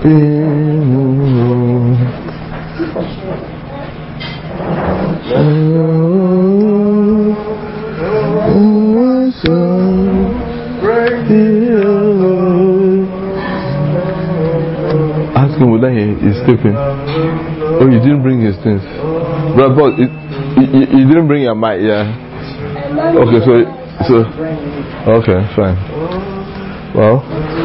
Ask him whether he is sleeping. Oh, you didn't bring his things. But you didn't bring your mic, yeah? Okay, so okay, fine. Well,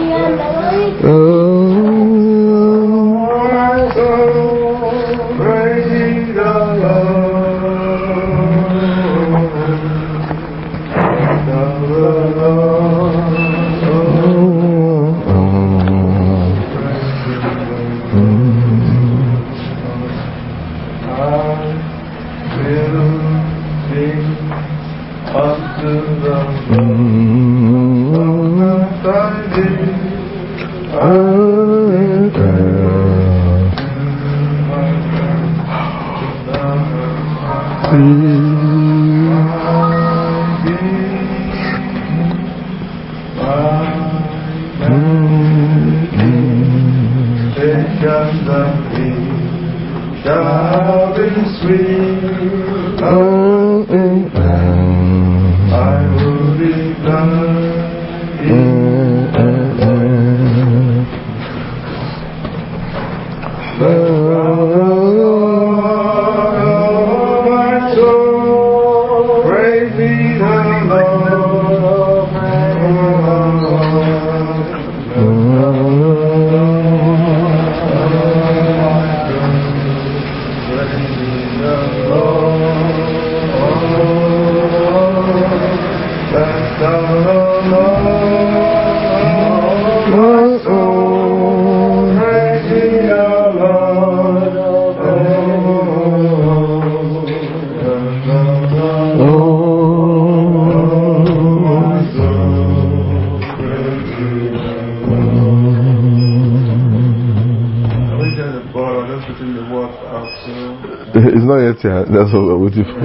it's not yet here. That's what we're waiting for.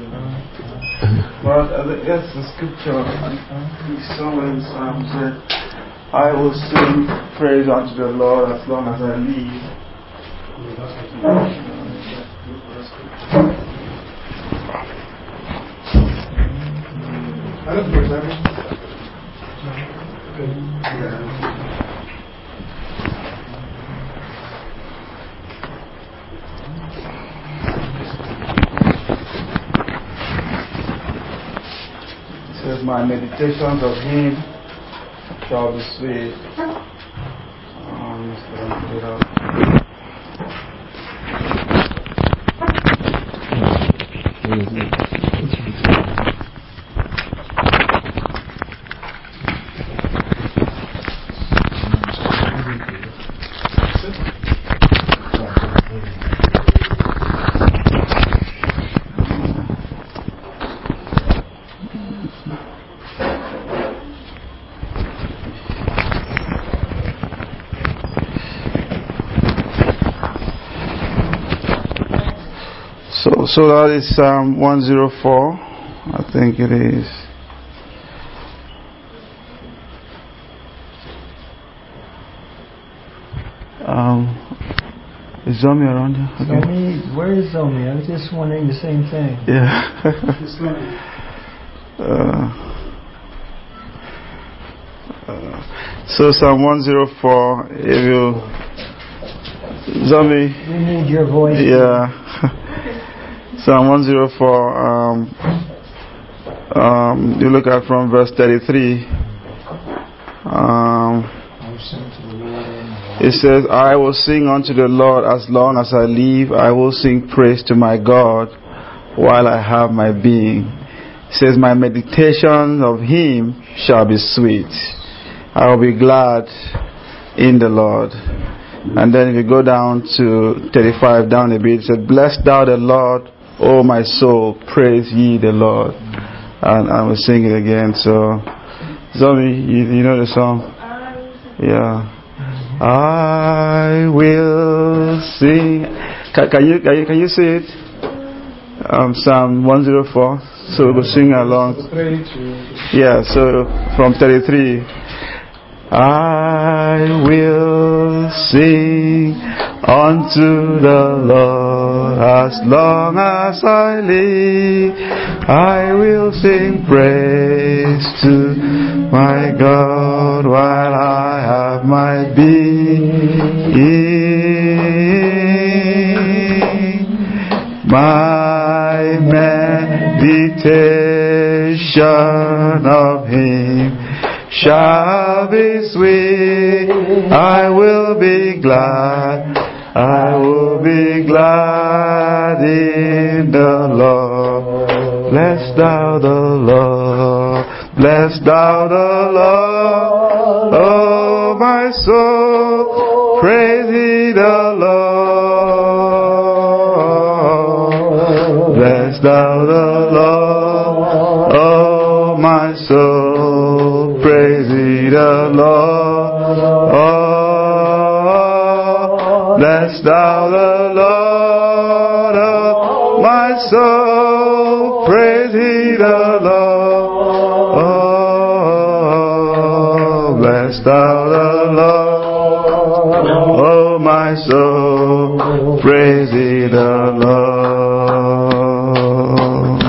But that's the scripture. Somewhere in Psalm said, I will sing praise unto the Lord as long as I live. It says, my meditations of him shall be sweet. So that is Psalm 104, I think it is. Is Zomi around here? Okay. Zomi, where is Zomi? I was just wondering the same thing. Yeah. So Psalm 104, if you... Zomi. We need your voice. Yeah. Psalm 104, you look at from verse 33. It says, I will sing unto the Lord as long as I live. I will sing praise to my God while I have my being. It says, my meditation of him shall be sweet. I will be glad in the Lord. And then if you go down to 35, down a bit, it says, bless thou the Lord, O my soul, praise ye the Lord. And I will sing it again. So, Zomi, you know the song? Yeah. I will sing. Can you say it? Psalm 104. So we'll sing along. Yeah. So from 33. I will sing unto the Lord as long as I live. I will sing praise to my God while I have my being. My meditation of Him shall be sweet. I will be glad. I will be glad in the Lord. Bless thou the Lord. Bless thou the Lord. Oh, my soul, praise ye the Lord. Bless thou the Lord. Oh, my soul, praise ye the Lord. Oh, bless thou the Lord. Oh, my soul, praise ye the Lord. Oh, bless thou the Lord. Oh, my soul, praise ye the Lord.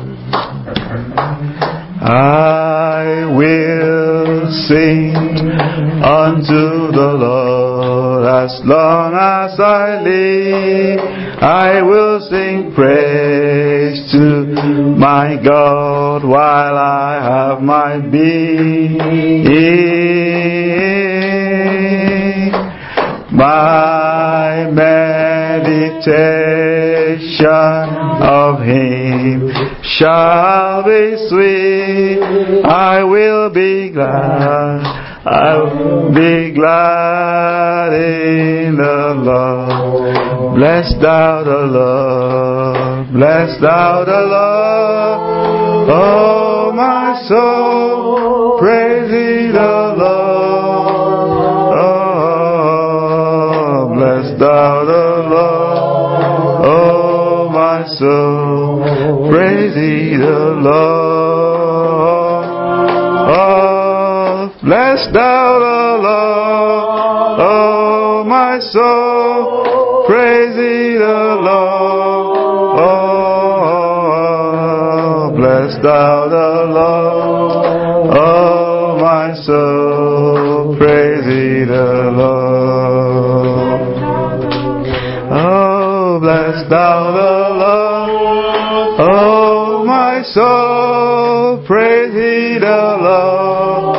I will sing unto the Lord as long as I live. I will sing praise to my God while I have my being. My meditation of Him shall be sweet. I will be glad. I will be glad in the Lord. Bless thou the Lord. Bless thou the Lord. Oh, my soul, praise ye the Lord. Oh, bless thou the Lord. Oh, my soul, praise ye the Lord. Oh, bless thou the Lord. Oh, my soul, praise ye the Lord. Oh, bless thou the Lord. Oh, my soul, praise ye the Lord. Oh, bless thou the Lord. Oh, my soul, praise ye the Lord.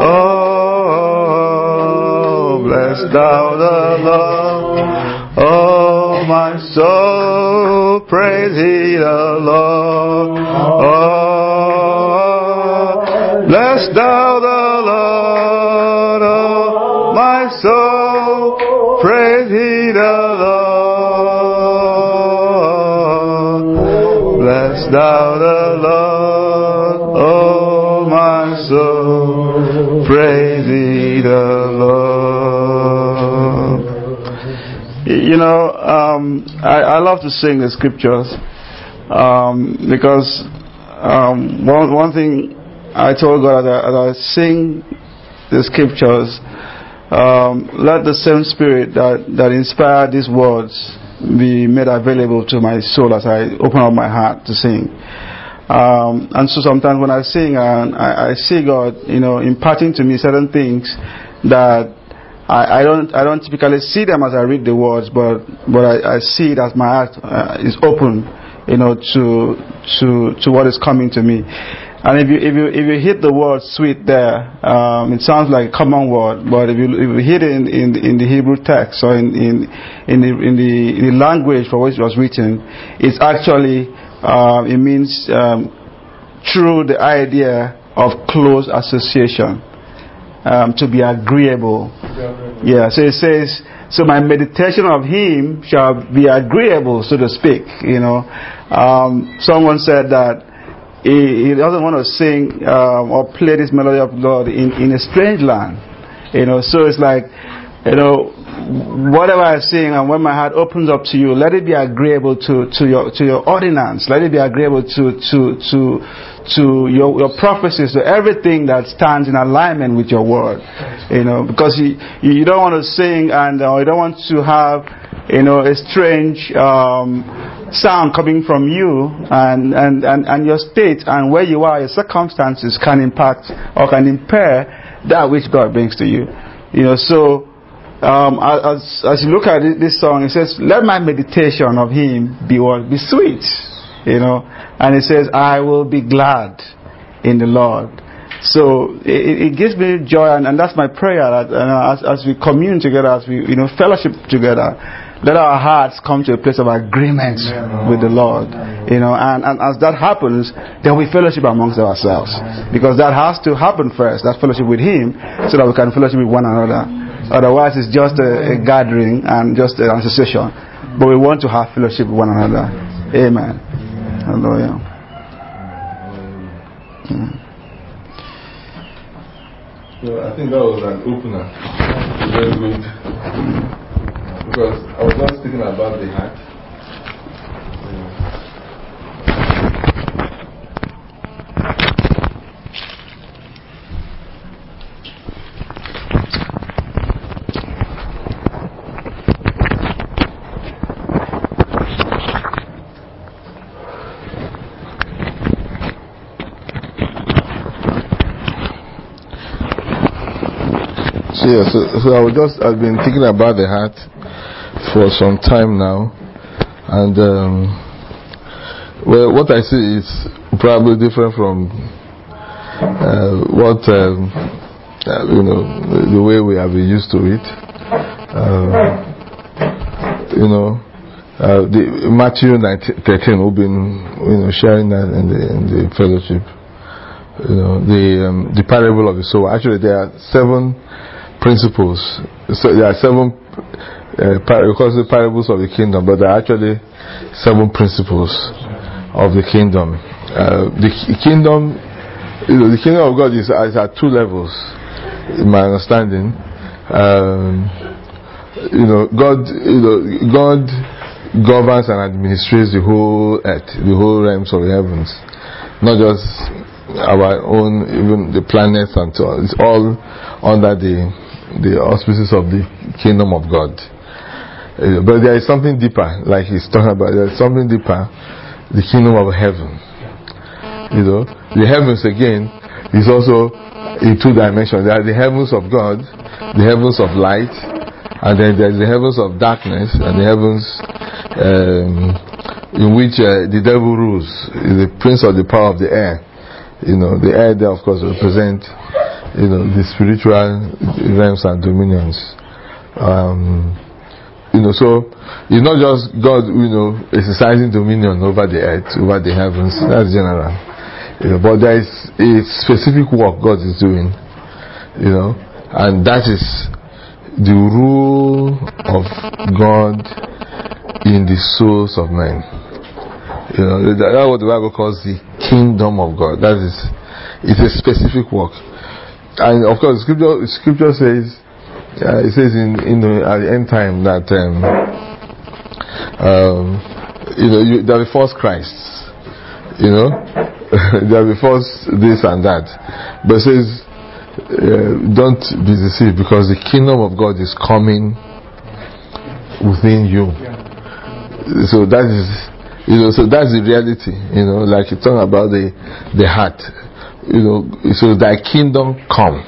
Oh, bless thou the Lord. Oh, my soul, praise ye the Lord. Oh, bless thou the Lord. Oh, my soul, praise ye the Lord. Bless thou the Lord. Oh, my soul, praise ye the Lord. You know, I love to sing the scriptures because one thing I told God as I sing the scriptures, let the same spirit that inspired these words be made available to my soul as I open up my heart to sing. And so sometimes when I sing, I see God, imparting to me certain things that I don't typically see them as I read the words, but I see it as my heart is open, to what is coming to me. And if you hit the word sweet there, it sounds like a common word, but if you hit it in the Hebrew text or in the language for which it was written, it's actually it means through the idea of close association, to be agreeable. Yeah, so it says, so my meditation of Him shall be agreeable, so to speak. Someone said that he doesn't want to sing or play this melody of God in a strange land. So it's like, whatever I sing and when my heart opens up to you, let it be agreeable to your ordinance. Let it be agreeable to your prophecies, to everything that stands in alignment with your word. Because you don't want to sing and you don't want to have a strange sound coming from you, and your state and where you are, your circumstances can impact or can impair that which God brings to you. So as you look at this song, it says, "Let my meditation of Him be what? Be sweet." And it says, "I will be glad in the Lord." So it gives me joy, and that's my prayer that as we commune together, as we fellowship together, let our hearts come to a place of agreement with the Lord. And as that happens, then we fellowship amongst ourselves, because that has to happen first, that fellowship with Him, so that we can fellowship with one another. Otherwise, it's just a gathering and just an association. But we want to have fellowship with one another. Amen. Hallelujah. So I think that was an opener. Very good. Because I was just thinking about the heart. So I've been thinking about the heart for some time now, and what I see is probably different from what the way we have been used to it. The Matthew 13, we've been sharing that in the fellowship. The parable of the sower. Actually, there are 7 principles. So there are 7 the parables of the kingdom, but there are actually 7 principles of the kingdom. The kingdom of God is at 2 levels, in my understanding. God governs and administrates the whole earth, the whole realms of the heavens, not just our own, even the planets and so on. It's all under the auspices of the kingdom of God. But there is something deeper, like he's talking about. There is something deeper, the kingdom of heaven. The heavens again is also in 2 dimensions. There are the heavens of God, the heavens of light, and then there's the heavens of darkness, and the heavens in which the devil rules, the prince of the power of the air. The air there, of course, represent the spiritual realms and dominions. So it's not just God, exercising dominion over the earth, over the heavens. That's general. But there is a specific work God is doing, and that is the rule of God in the souls of men. That's what the Bible calls the kingdom of God. That is, it's a specific work. And of course, Scripture says, it says at the end time that there will be false Christs, there will be false this and that. But it says, don't be deceived, because the kingdom of God is coming within you. So that is, so that's the reality. Like you talk about the heart. So thy kingdom come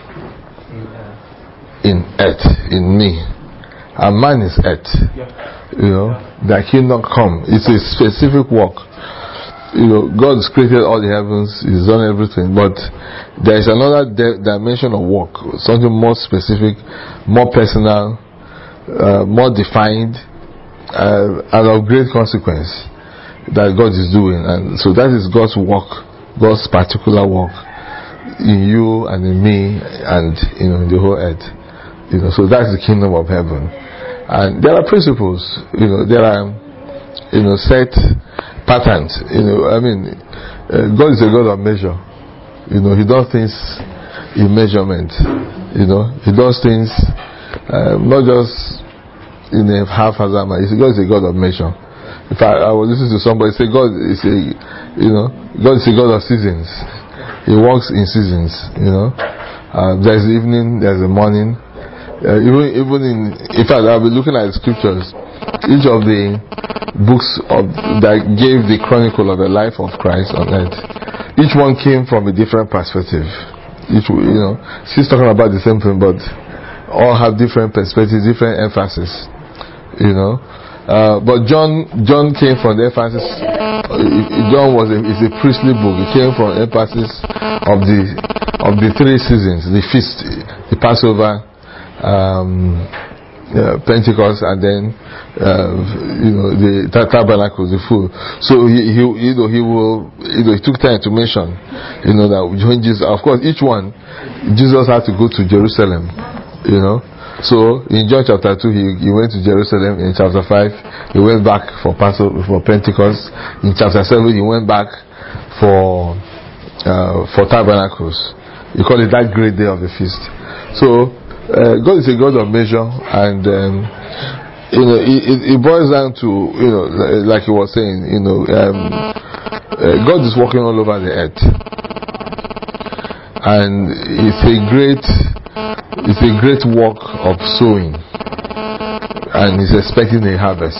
in earth, in me, and mine is earth. Thy kingdom come. It's a specific work. God has created all the heavens, He's done everything, but there is another dimension of work, something more specific, more personal, more defined, and of great consequence that God is doing. And so that is God's work, God's particular work in you and in me and in the whole earth. So that's the kingdom of heaven. And there are principles, there are set patterns. God is a God of measure. He does things in measurement. He does things not just in a haphazard manner. God is a God of measure. In fact, I was listening to somebody say God is God is a God of seasons. He works in seasons. There's evening, there's a morning. Even in fact, I'll be looking at the scriptures. Each of the books that gave the chronicle of the life of Christ on earth, each one came from a different perspective. She's talking about the same thing, but all have different perspectives, different emphasis. But John came from the emphasis. John is a priestly book. It came from emphasis of the 3 seasons: the feast, the Passover, Pentecost, and then the tabernacle, the food. So he took time to mention that when Jesus, of course, each one Jesus had to go to Jerusalem. So in John chapter 2 he went to Jerusalem. In chapter 5 he went back for Passover, for Pentecost. In chapter 7 he went back for tabernacles. You call it that great day of the feast. So God is a God of measure, and it boils down to like he was saying, God is walking all over the earth, and it's a great work of sowing, and he's expecting a harvest.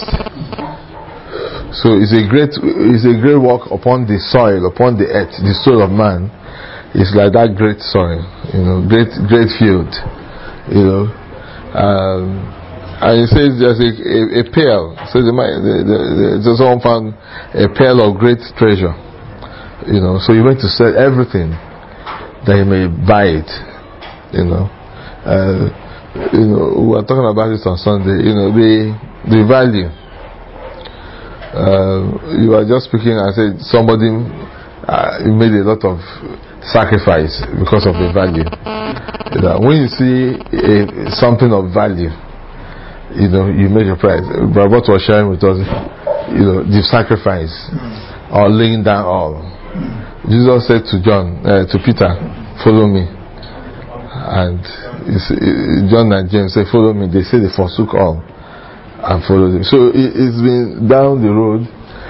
So it's a great work upon the soil, upon the earth. The soul of man is like that great soil, great field. And it says there's a pearl. So someone found a pearl of great treasure. So he went to sell everything that he may buy it. We were talking about this on Sunday. The value. You were just speaking and said somebody made a lot of sacrifice because of the value. When you see something of value, you make a price. But what was sharing with us, the sacrifice or laying down all. Jesus said to Peter, "Follow me," and John and James said, "Follow me." They say they forsook all and followed him. So it's been down the road,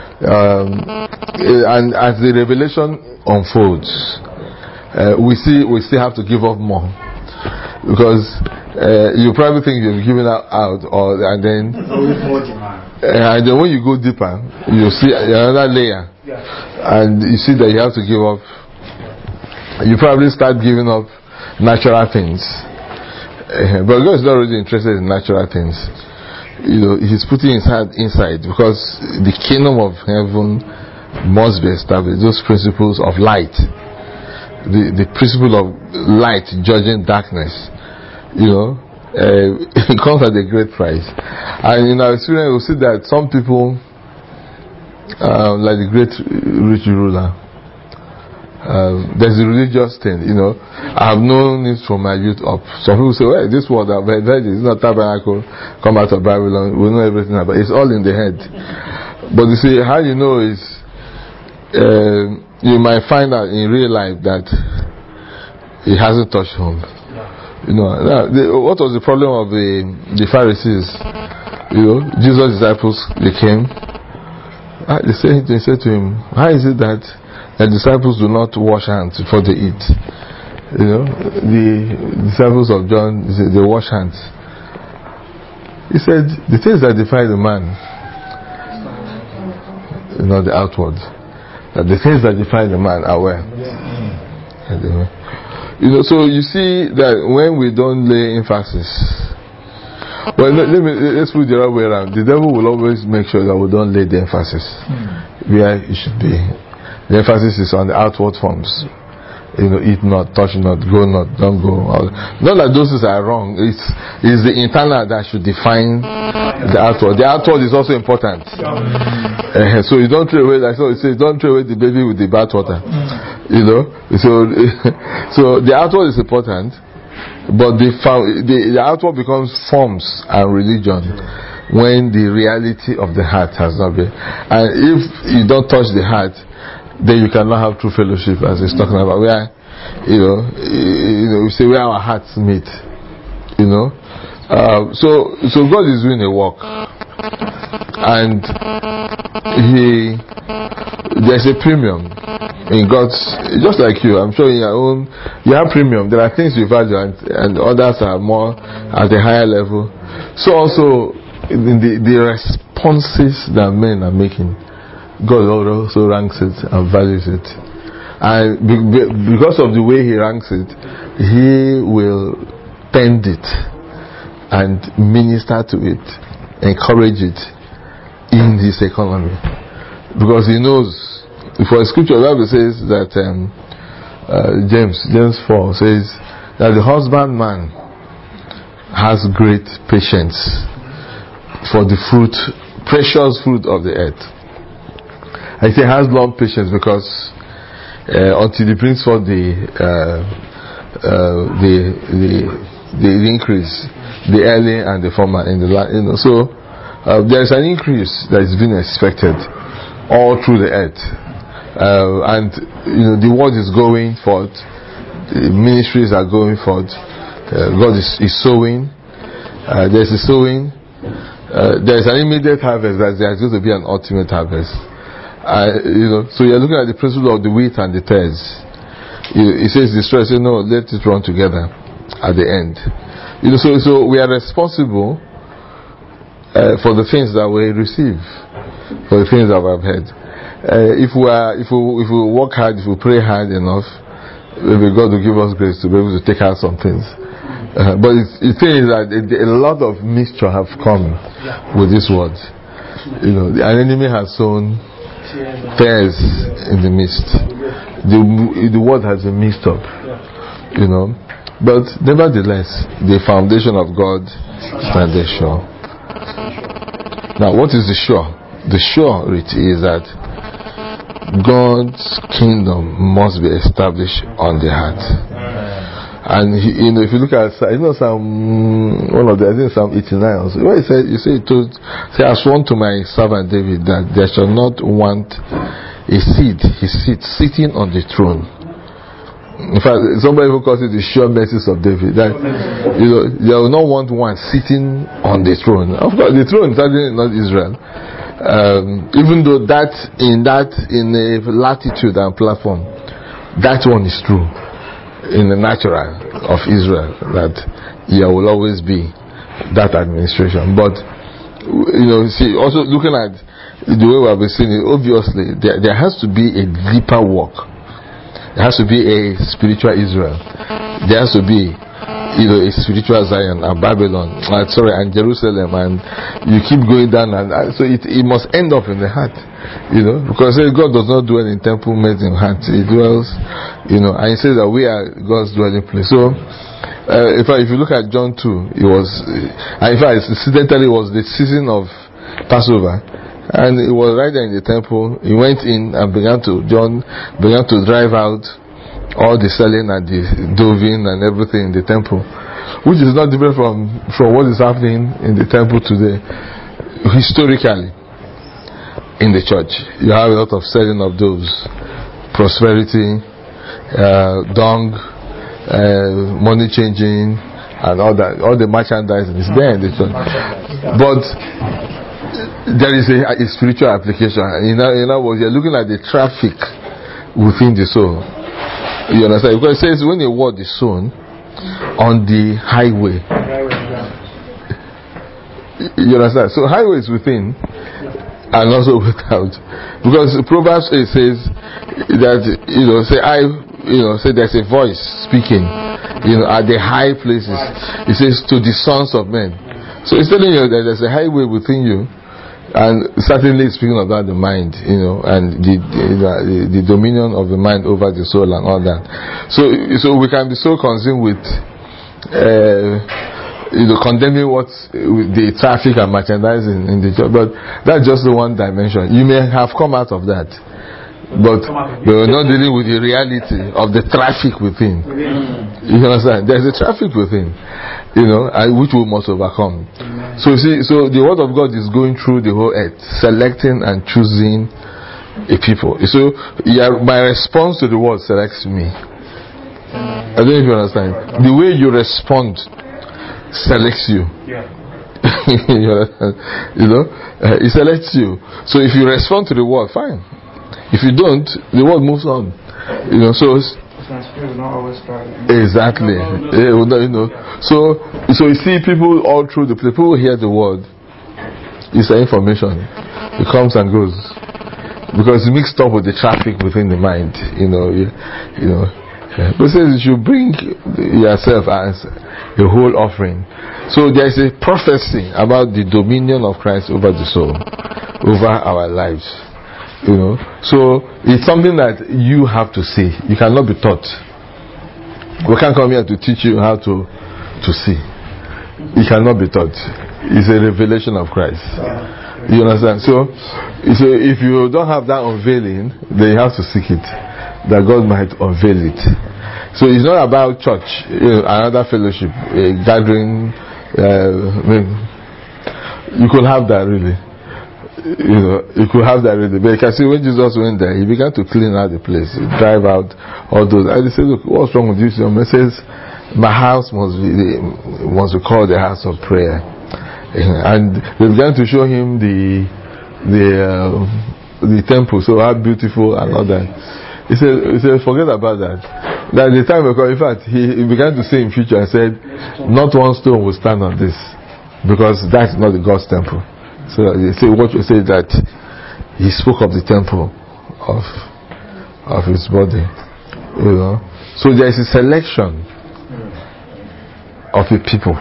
and as the revelation unfolds, we still have to give up more, because you probably think you've given out, and then when you go deeper, you see another layer, and you see that you have to give up. You probably start giving up natural things, but God is not really interested in natural things. He's putting his heart inside, because the kingdom of heaven must be established. Those principles of light, the principle of light judging darkness, it comes at a great price. And in our experience, we see that some people, like the great rich ruler, there's a religious thing. I have known this from my youth up. Some people say, "Well, this word I've heard is not tabernacle, come out of Babylon." We know everything about it. It's all in the head. But you see, how you know is you might find out in real life that it hasn't touched home. What was the problem of the Pharisees? Jesus' disciples, they came. They said to him, "How is it that the disciples do not wash hands before they eat?" The disciples of John, they wash hands. He said, "The things that defile the man, not the outward. That the things that defile the man are where." So you see that when we don't lay emphasis, let's put it the other way around. The devil will always make sure that we don't lay the emphasis where it should be. The emphasis is on the outward forms. Eat not, touch not, go not, don't go. Not that those things are wrong. It's the internal that should define the outward. The outward is also important. So you don't throw away, like so it says, don't throw away the baby with the bathwater. So the outward is important, but the outward becomes forms and religion when the reality of the heart has not been. And if you don't touch the heart, then you cannot have true fellowship, as he's talking about, where we say where our hearts meet. So God is doing a work, and there's a premium in God's. Just like you, I'm sure in your own, you have premium. There are things you value, and others are more at a higher level. So also in the responses that men are making, God also ranks it and values it, and because of the way He ranks it, He will tend it and minister to it, encourage it in His economy, because He knows. For a scripture, the Bible says that James 4 says that the husbandman has great patience for the precious fruit of the earth. I say has long patience because until He brings forth the increase, the early and the former in the land. So there is an increase that is being expected all through the earth, and the word is going forth, the ministries are going forth. God is sowing. There's a sowing. There's an immediate harvest, but there's going to be an ultimate harvest. So you're looking at the principle of the wheat and the tares. It says destroy. Say no, let it run together at the end. So we are responsible for the things that we receive, for the things that we have heard. If we work hard, if we pray hard enough, maybe God will give us grace to be able to take out some things. But the thing is that a lot of mixture have come with this word. An enemy has sown tares in the midst. The word has been mixed up. But nevertheless, the foundation of God stands sure. Now, what is the sure? The surety is that God's kingdom must be established on the heart. And if you look at Psalm 89 also, where he said, say, I sworn to my servant David that there shall not want a seed, his seat sitting on the throne. In fact, somebody who calls it the sure mercies of David, that there will not want one sitting on the throne. Of course, the throne is certainly not Israel. Even though in a latitude and platform, that one is true in the natural of Israel, that there will always be that administration. But see, also looking at the way we have been seeing it, obviously there has to be a deeper work. There has to be a spiritual Israel. There has to be a spiritual Zion and Babylon, and Jerusalem, and you keep going down, and so it must end up in the heart, because God does not dwell in temple made in hands. He dwells, and He says that we are God's dwelling place. So, in fact, if you look at John 2, it was, in fact, incidentally, it was the season of Passover, and it was right there in the temple. He went in and John began to drive out all the selling and the doving and everything in the temple, which is not different from what is happening in the temple today. Historically, in the church, you have a lot of selling of doves, prosperity, dung, money changing, and all that. All the merchandising is there in the church, but there is a spiritual application. In other words, you're looking at the traffic within the soul. You understand? Because it says when a word is sown on the highway, you understand? So highway is within and also without. Because Proverbs 8 says that say there's a voice speaking, at the high places. It says to the sons of men. So it's telling you that there's a highway within you. And certainly speaking about the mind, and the dominion of the mind over the soul and all that. So we can be so consumed with condemning the traffic and merchandising in the church, but that's just the one dimension. You may have come out of that, but we're not dealing with the reality of the traffic within. You understand? There's a traffic within, which we must overcome. So you see, the word of God is going through the whole earth, selecting and choosing a people. So my response to the word selects me. I don't know if you understand. The way you respond selects you. Yeah. He selects you. So if you respond to the word, fine. If you don't, the word moves on. So My spirit will not always start. exactly. So you see people all through the place. People hear the word. It's the information. It comes and goes because it's mixed up with the traffic within the mind. But says you should bring yourself as a whole offering. So there is a prophecy about the dominion of Christ over the soul, over our lives. So it's something that you have to see. You cannot be taught. We can't come here to teach you how to see. You cannot be taught. It's a revelation of Christ. You understand? So if you don't have that unveiling, then you have to seek it, that God might unveil it. So it's not about church, another fellowship, a gathering. You could have that really. You could have that really. But you can see when Jesus went there, he began to clean out the place, drive out all those. And they said, look, what's wrong with you? Your message, my house must be called the house of prayer. And they began to show him the temple, so how beautiful and all that. He said, forget about that. That the time will come. In fact, he began to say in future and said, not one stone will stand on this, because that's not the God's temple. So they say what you say, that he spoke of the temple of his body. So there is a selection of the people.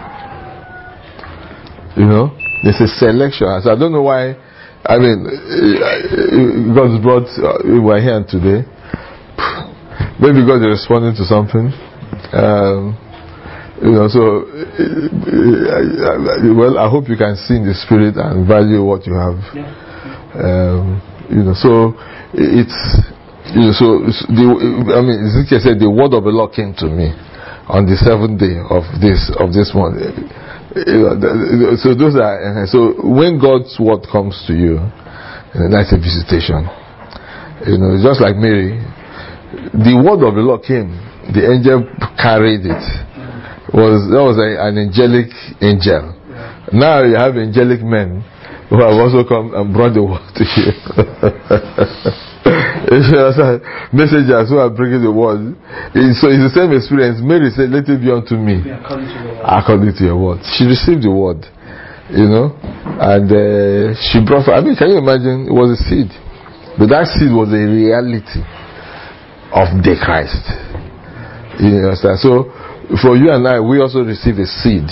There's a selection. So I don't know why. I mean, God brought we're here today. Maybe God is responding to something. Well, I hope you can see in the spirit and value what you have. So it's Ezekiel said the word of the Lord came to me on the 7th day of this month. So those are so when God's word comes to you, that's a visitation. It's just like Mary. The word of the Lord came. The angel carried it. That was an angelic angel. Now you have angelic men who have also come and brought the word to you. Messengers who are bringing the word. So it's the same experience. Mary said, let it be unto me according to your word. She received the word, and she brought. I mean, can you imagine? It was a seed, but that seed was a reality of the Christ. You understand? So for you and I, we also receive a seed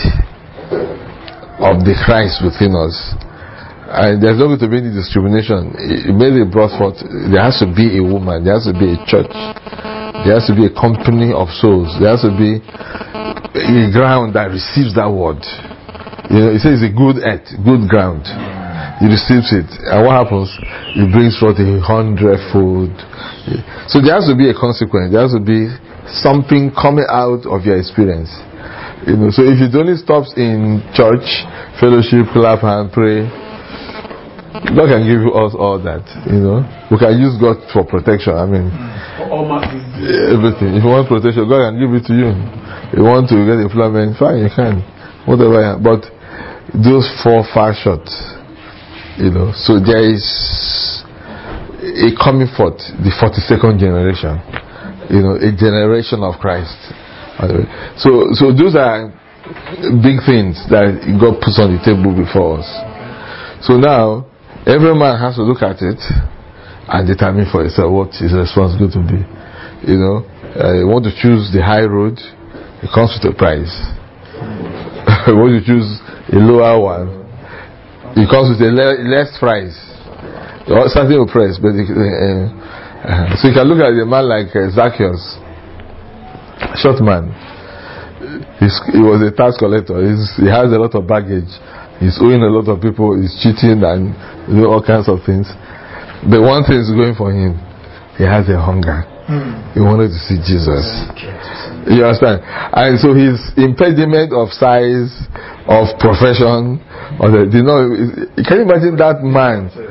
of the Christ within us. And there's not going to be any discrimination. Mary brought forth, there has to be a woman, there has to be a church, there has to be a company of souls, there has to be a ground that receives that word. It says a good earth, good ground. He receives it, and what happens? It brings forth 100-fold. So there has to be a consequence. There has to be something coming out of your experience. So if it only stops in church, fellowship, clap and pray, God can give us all that. We can use God for protection. I mean, everything. If you want protection, God can give it to you. If you want to get employment, fine, you can. Whatever. But those fall far short. So there is a coming forth, the 42nd generation, a generation of Christ. So those are big things that God puts on the table before us. So now every man has to look at it and determine for himself what his response is going to be. You want to choose the high road, it comes with a price. You want to choose a lower one, it comes with a less price, something will price. But so you can look at a man like Zacchaeus, short man. He was a tax collector. He has a lot of baggage. He's owing a lot of people. He's cheating and all kinds of things. But one thing is going for him. He has a hunger. He wanted to see Jesus. You understand? And so his impediment of size, of profession, can you imagine that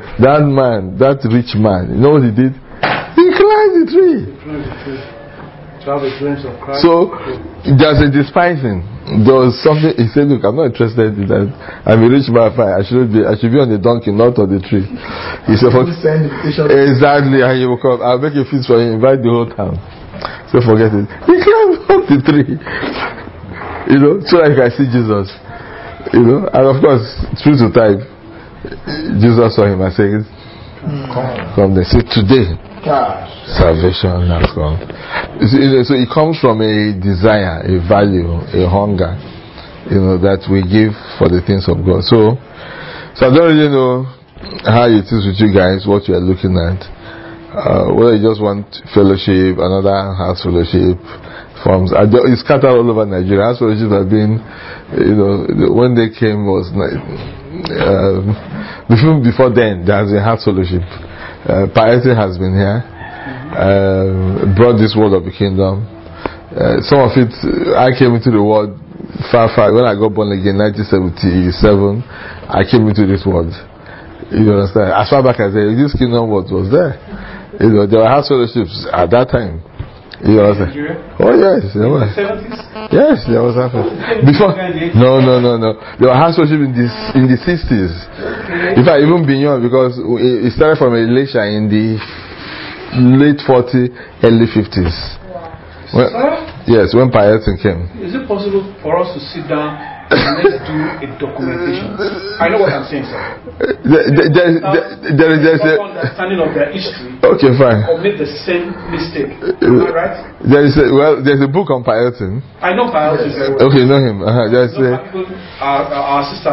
rich man? You know what he did? He climbed the tree. To have a glimpse of Christ. So there's a despising. There was something he said, look, I'm not interested in that. I'm a rich man, I should be on the donkey, not on the tree. He said, exactly, and he will come. I'll make a feast for you, invite the whole town. So forget it. He climbed up the tree. So that you can see Jesus. And of course, true to type, Jesus saw him and said, come there. See, today salvation has come. So it comes from a desire, a value, a hunger, that we give for the things of God. So I don't really know how it is with you guys, what you are looking at. Whether you just want fellowship, another house fellowship forms. It's scattered all over Nigeria. House fellowship have been, when they came was before then there has been house fellowship. Piety has been here, brought this word of the kingdom. Some of it, I came into the world far when I got born again, 1977. I came into this world. You understand? As far back as this kingdom word was there. There were house fellowships at that time. You understand? Oh yes, there was. Yes, there was happening. Before, no. There were house fellowship in the 60s. In fact, even beyond, because it started from Elisha in the late 40s, early 50s. Yes, when Piety came. Is it possible for us to sit down and let's do a documentation? I know what I'm saying, sir. There is a understanding of their history. Okay, fine. Commit the same mistake. Am I right? There's a book on Piety. I know Piety very well. Okay, you know him. Our sister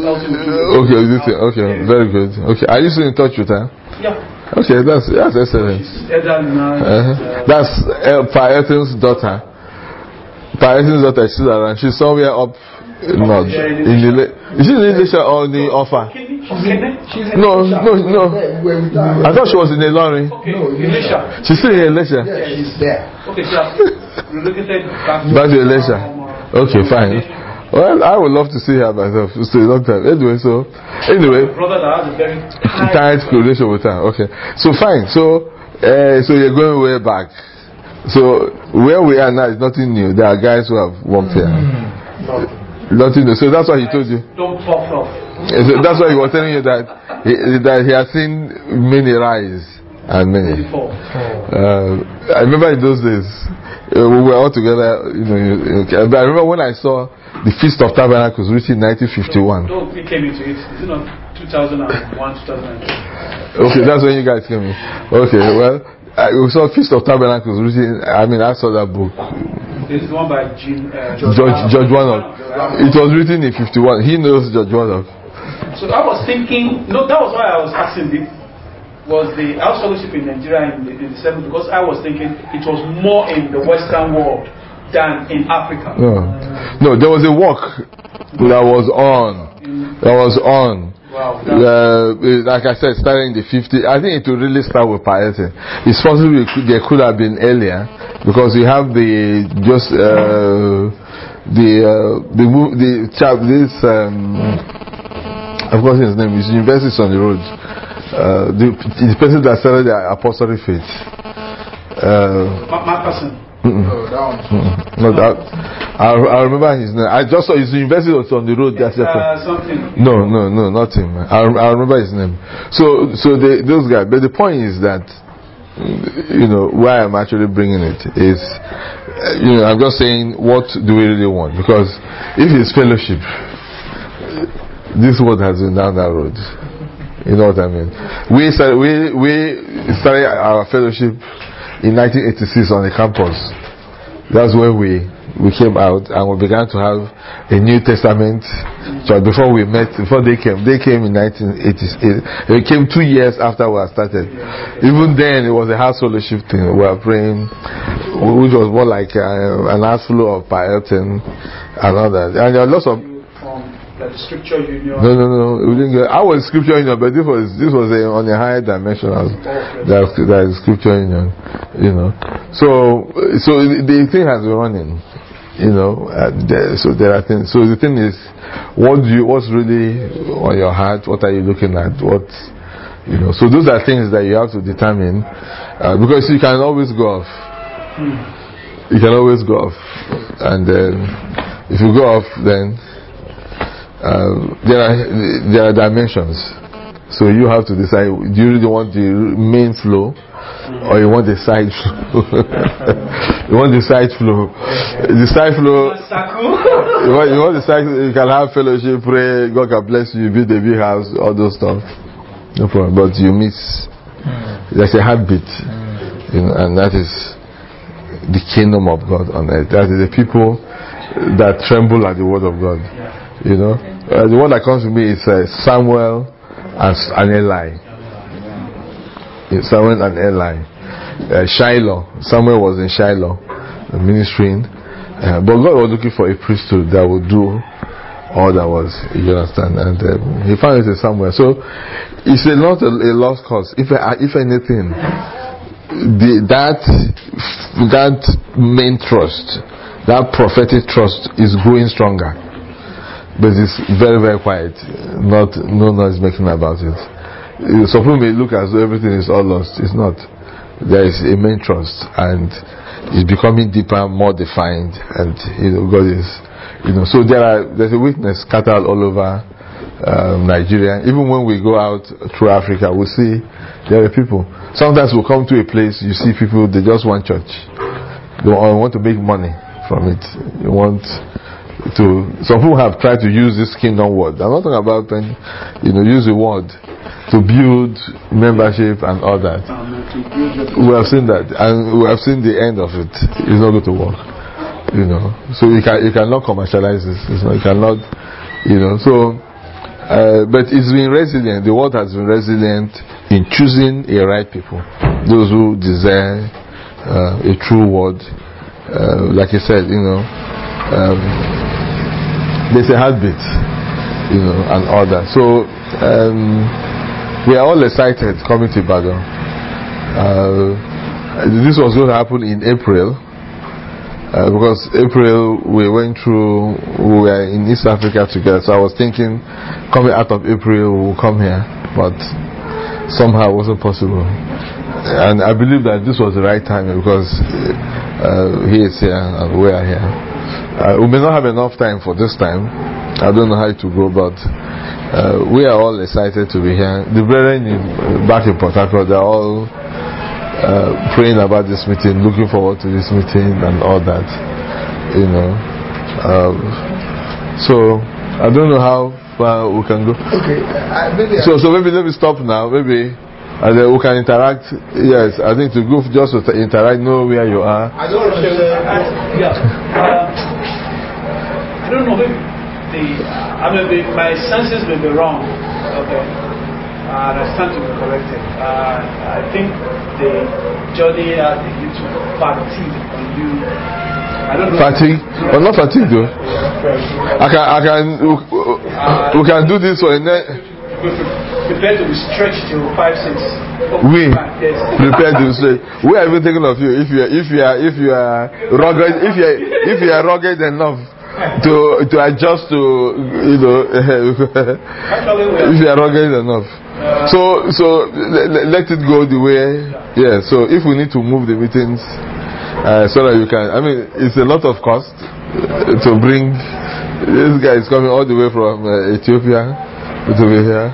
Okay, very good. Okay, are you still in touch with her? Yeah. Okay, that's excellent. That's Piety's daughter. Piety's daughter, she's somewhere up north. Is she in Elisha or in the offer? No. I thought she was in the lorry. Elisha. She's still in Elisha. Yeah, she's there. Okay, she has relocated back to Elisha. Okay, fine. Well, I would love to see her myself. It's a long time. Anyway, brother that has a very tight relation with her. Okay, so fine. So you're going way back. So where we are now is nothing new. There are guys who have worked here. Nothing new. So that's why he told you. Don't puff off. So that's why he was telling you that he has seen many rise and many. I remember in those days we were all together. But I remember when I saw the Feast of Tabernacles, written in 1951. We came into it. Is it not 2001, 2002? Okay, that's when you guys came in. Okay, well, we saw Feast of Tabernacles written. I saw that book. This is one by George Warnock. It was written in 51. He knows George Warnock. So I was thinking, that was why I was asking this. Was the house fellowship in Nigeria in the 70s? Because I was thinking it was more in the Western world than in Africa. No, there was a walk that was on. Wow. Like I said, starting in the 50s. I think it would really start with Piety. It's possible there could have been earlier, because you have I've forgotten his name. His university is on the road. The person that started the apostolic faith. Markerson. No, I remember his name. I just saw his university was on the road. Something. No, not him. I remember his name. So those guys. But the point is that, why I'm actually bringing it is, I'm just saying, what do we really want? Because if it's fellowship, this world has been down that road. You know what I mean? We started our fellowship in 1986 on the campus. That's when we came out and we began to have a New Testament. So before they came in 1988. They came 2 years after we had started. Even then, it was a house fellowship thing. We were praying, which was more like an outflow of Piety and all that. And there are lots of. Like the scripture union. No. We didn't go. I was scripture union, but this was on a higher dimension as that scripture union. So the thing has been running. So there are things. So the thing is, what's really on your heart? What are you looking at? So those are things that you have to determine, because you can always go off. you can always go off. And then, if you go off, then there are dimensions. So you have to decide: do you really want the main flow, or you want the side flow? You want the side flow. The side flow. You want the side. You can have fellowship, pray, God can bless you, build a big house, all those stuff. No problem. But you miss. There's a heartbeat, and that is the kingdom of God on earth. That is the people that tremble at the word of God. You know, the one that comes to me is Samuel and Eli. Samuel and Eli. Shiloh. Samuel was in Shiloh ministering, but God was looking for a priesthood that would do all that was, you understand, and he found it in Samuel. So it's not a lost cause. If anything, that main trust, that prophetic trust is growing stronger, but it's very, very quiet. No noise making about it. Some people may look as though everything is all lost. It's not. There is a main trust, and it's becoming deeper, more defined, and God is, so there's a witness scattered all over Nigeria. Even when we go out through Africa, we see there are people. Sometimes we come to a place, you see people, they just want church. They want to make money from it. Some people have tried to use this kingdom word. I'm not talking about use the word to build membership and all that. We have seen that, and we have seen the end of it. It's not going to work. So you cannot commercialize this. You cannot, but it's been resilient. The world has been resilient in choosing a right people, those who desire a true word. Like I said, there's a heartbeat, and all that. So we are all excited coming to Ibadan. This was going to happen in April, because April we were in East Africa together. So I was thinking, coming out of April we'll come here, but somehow it wasn't possible. And I believe that this was the right time, because he is here and we are here. We may not have enough time for this time. I don't know how to go, but we are all excited to be here. The brethren back in Port Harcourt, they're all praying about this meeting, looking forward to this meeting and all that. So I don't know how far we can go. Okay. So maybe let me stop now. Maybe. And then we can interact. Yes, I think to go just to interact, know where you are. I don't know. I don't know. Maybe my senses may be wrong. Okay, and I stand to be corrected. I think the journey had a little fatigue on you. I don't know. Fatigue? Well, not fatigue though. We can do this for a Prepare to be stretched till 5-6. We prepare to be stretched. We are even thinking of you. If you are rugged, if you are rugged enough to adjust to if you are rugged enough. So let it go the way. Yeah. So if we need to move the meetings, so that you can. I mean, it's a lot of cost to bring. This guy is coming all the way from Ethiopia to be here.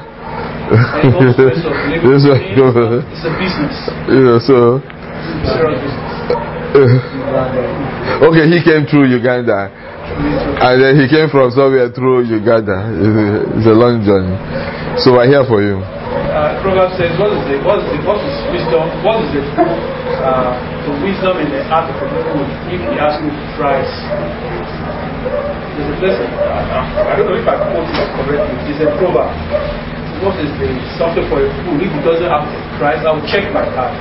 It's a business. So okay, he came through Uganda, and then he came from somewhere through Uganda. It's a long journey. So we're here for you. Proverbs says, what is wisdom? What is the wisdom in the heart of a fool if he asks you to price? There's a lesson. I don't know if I quote it correctly. It's a proverb. What is the something for a fool? If he doesn't have the price, I will check my heart.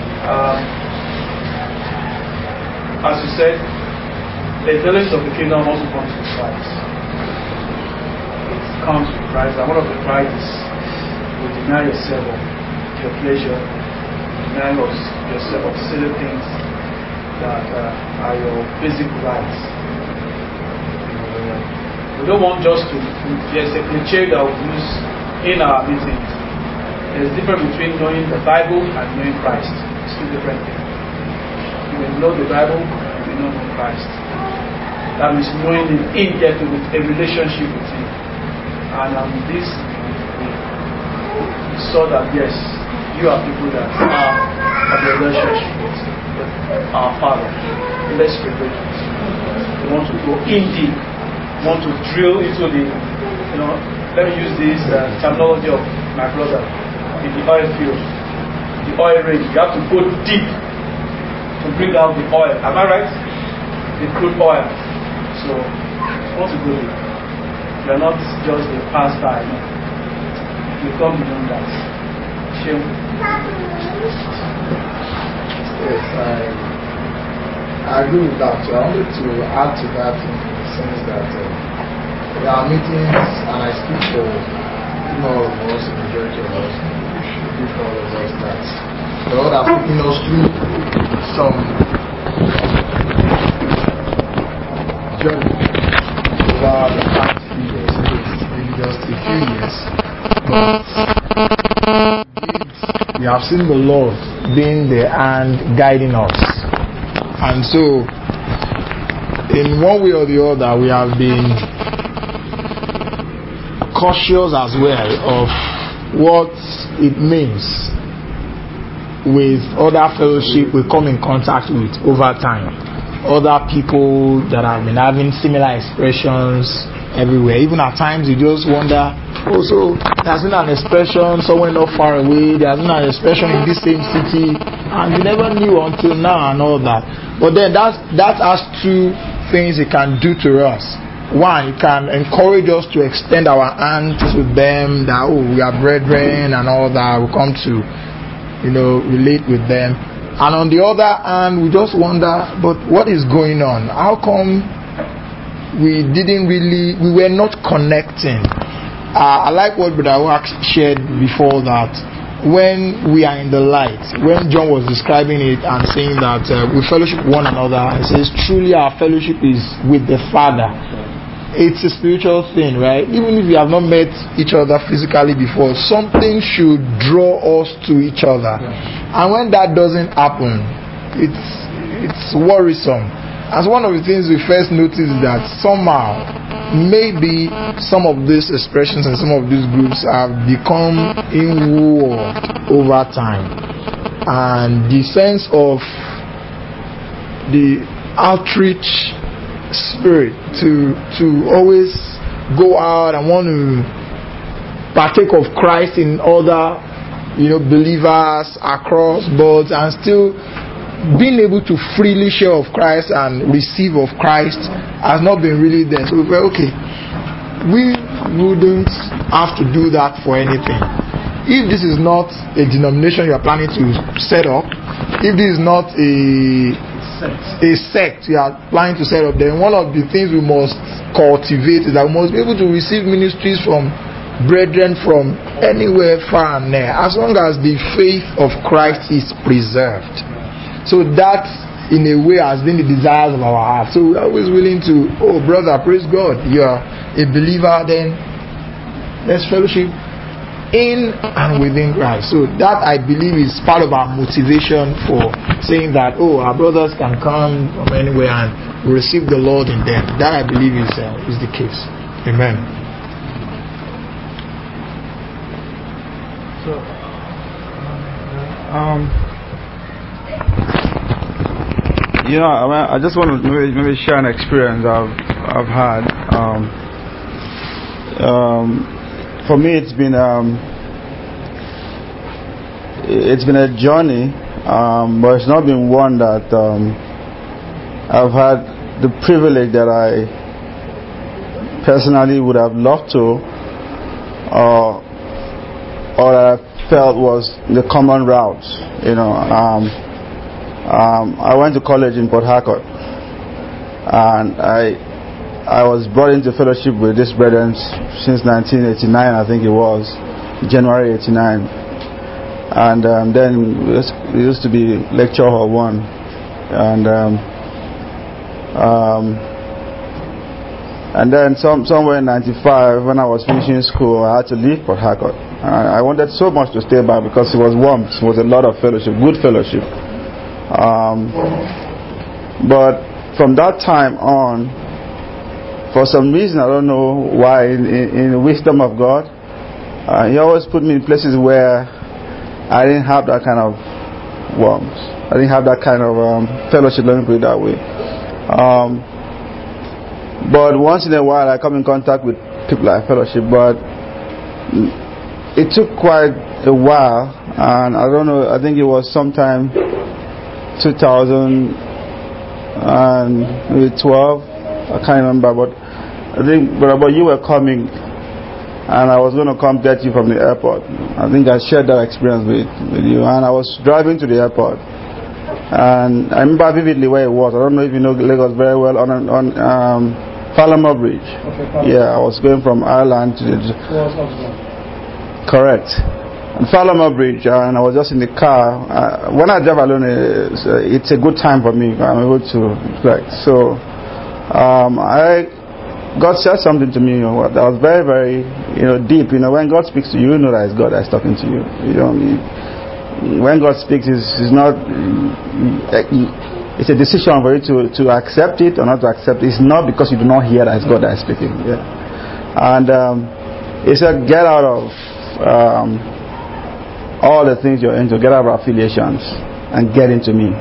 As you said, the knowledge of the kingdom also comes with price. It comes with price, and one of the prices will deny yourself of your pleasure, deny yourself of silly things that are your basic rights. We don't want just to. There's a cliche that we use in our meetings. There's a difference between knowing the Bible and knowing Christ. It's two different things. You may know the Bible, you be known of Christ. That means knowing Him, in getting with a relationship with Him. And this we saw that yes, you are people that have a relationship with our Father. Let's pray. We want to go in deep. We want to drill into the, let me use this terminology of my brother in the oil field, the oil rig. You have to go deep to bring out the oil. Am I right? The crude oil. So, you want to go deep. You are not just a pastor. You come beyond that. Shame. Yes, I agree with that. So I wanted to add to that in the sense that there are meetings, and I speak for all of us, the majority of us, speak for all of us, that the Lord has taken us through some journey over the past few years, maybe just a few years, but we have seen the Lord being there and guiding us. And so, in one way or the other, we have been cautious as well of what it means with other fellowship we come in contact with over time. Other people that have been having similar expressions everywhere. Even at times you just wonder, so there's been an expression somewhere not far away, there's been an expression in this same city, and you never knew until now and all that. But then that has two things it can do to us. One, it can encourage us to extend our hand to them, that we are brethren and all that, we come to relate with them. And on the other hand, we just wonder, but what is going on? How come we were not connecting? I like what Brother Wax shared before, that when we are in the light, when John was describing it and saying that we fellowship one another, he says truly our fellowship is with the Father. It's a spiritual thing, right? Even if we have not met each other physically before, something should draw us to each other. And when that doesn't happen, it's worrisome. As one of the things we first noticed is that somehow, maybe some of these expressions and some of these groups have become inward over time. And the sense of the outreach spirit to always go out and want to partake of Christ in other believers across boards, and still being able to freely share of Christ and receive of Christ has not been really there. So we felt, okay, we wouldn't have to do that for anything. If this is not a denomination you are planning to set up, if this is not a sect you are planning to set up, then one of the things we must cultivate is that we must be able to receive ministries from brethren from anywhere far and near, as long as the faith of Christ is preserved. So that in a way has been the desires of our heart. So we're always willing to, brother, praise God, you are a believer, then let's fellowship in and within Christ. So that, I believe, is part of our motivation for saying that our brothers can come from anywhere and receive the Lord in them. That, I believe, is the case. Amen. So I just want to maybe share an experience I've had. For me, it's been a journey, but it's not been one that I've had the privilege that I personally would have loved to, or that I felt was the common route. I went to college in Port Harcourt, and I was brought into fellowship with this brethren since 1989, I think it was, January 89. And then it used to be Lecture Hall 1. And then somewhere in 95, when I was finishing school, I had to leave Port Harcourt. I wanted so much to stay back because it was warm. It was a lot of fellowship, good fellowship. But from that time on, for some reason, I don't know why, in the wisdom of God, He always put me in places where I didn't have that kind of warmth. I didn't have that kind of fellowship, let me put it that way. But once in a while I come in contact with people like fellowship, but it took quite a while, and I don't know, I think it was sometime 2012, I can't remember, but I think Brother, you were coming and I was going to come get you from the airport. I think I shared that experience with you, and I was driving to the airport, and I remember vividly where it was. I don't know if you know Lagos very well, on Falmouth Bridge. Okay, yeah, I was going from Ireland to the... Correct. On Falmouth Bridge, and I was just in the car. When I drive alone, it's a good time for me. I'm able to reflect. So, God said something to me that was very, very, deep. When God speaks to you, you know that it's God that's talking to you. When God speaks, it's not. It's a decision for you to accept it or not to accept it. It's not because you do not hear that it's God that is speaking. Yeah. And He said, get out of all the things you're into. Get out of affiliations and get into me.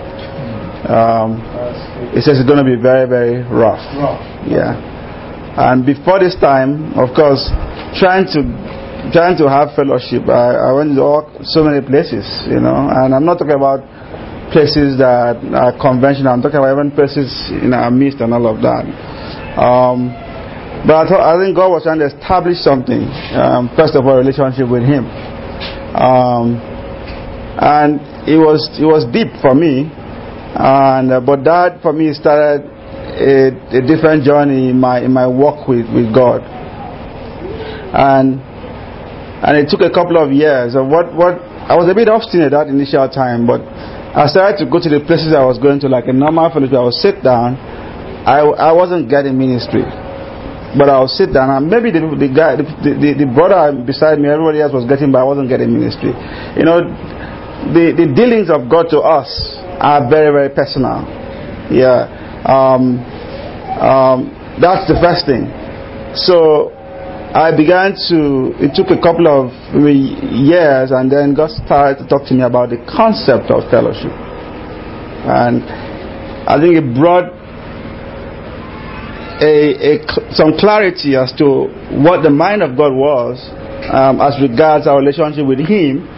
It says it's going to be very, very rough. Yeah. And before this time, of course, trying to have fellowship, I went to so many places, and I'm not talking about places that are conventional. I'm talking about even places in our midst and all of that. But I think God was trying to establish something. First of all, a relationship with Him, and it was deep for me. But that for me started a different journey in my walk with God, and it took a couple of years of what I was a bit obstinate at that initial time, but I started to go to the places I was going to, like a normal fellowship. I would sit down. I wasn't getting ministry, but I would sit down, and maybe the guy, the brother beside me, everybody else was getting, but I wasn't getting ministry. The dealings of God to us are very, very personal. Yeah. That's the first thing. So I began it took a couple of years, and then God started to talk to me about the concept of fellowship. And I think it brought some clarity as to what the mind of God was as regards our relationship with Him,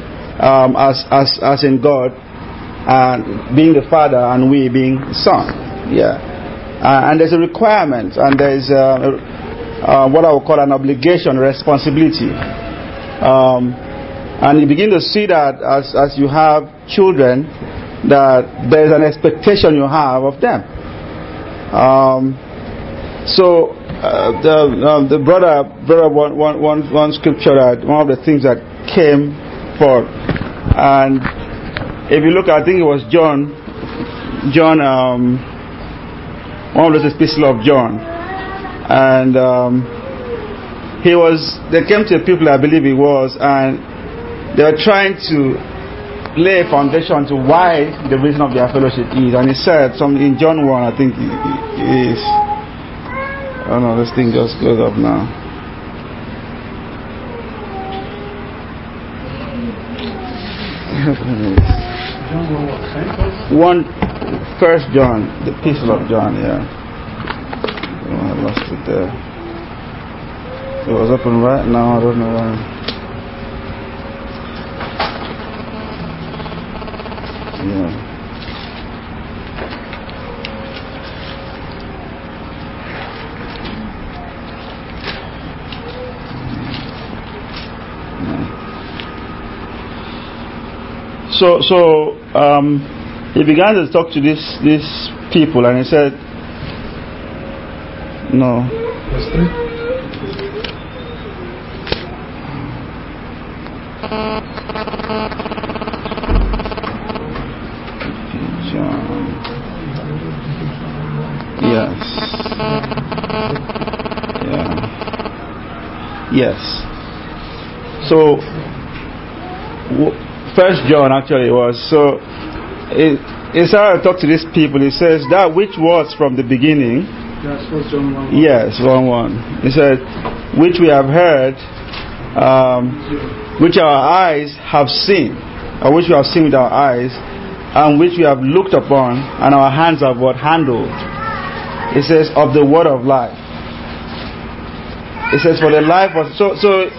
as in God, and being the Father and we being the Son. Yeah. And there's a requirement, and there's what I would call an obligation, responsibility. And you begin to see that as you have children, that there's an expectation you have of them. So the brother one scripture, that one of the things that came forth, and if you look, I think it was John, one of those epistles of John, and they came to the people, I believe it was, and they were trying to lay a foundation to why the reason of their fellowship is, and he said something in John 1, I think it is. Oh no, this thing just goes up now. First John, the epistle of John, yeah. Oh, I lost it there. It was open right now, I don't know why. Yeah. So he began to talk to these people, and he said, no. John. Yes. Yeah. Yes. So, First John actually was, so Isaiah talked to these people. He says, that which was from the beginning. That's 1 John 1. Yes, 1:1. He said, which we have heard, which our eyes have seen, or which we have seen with our eyes, and which we have looked upon, and our hands have what? Handled. It says, of the word of life. It says, for the life was... So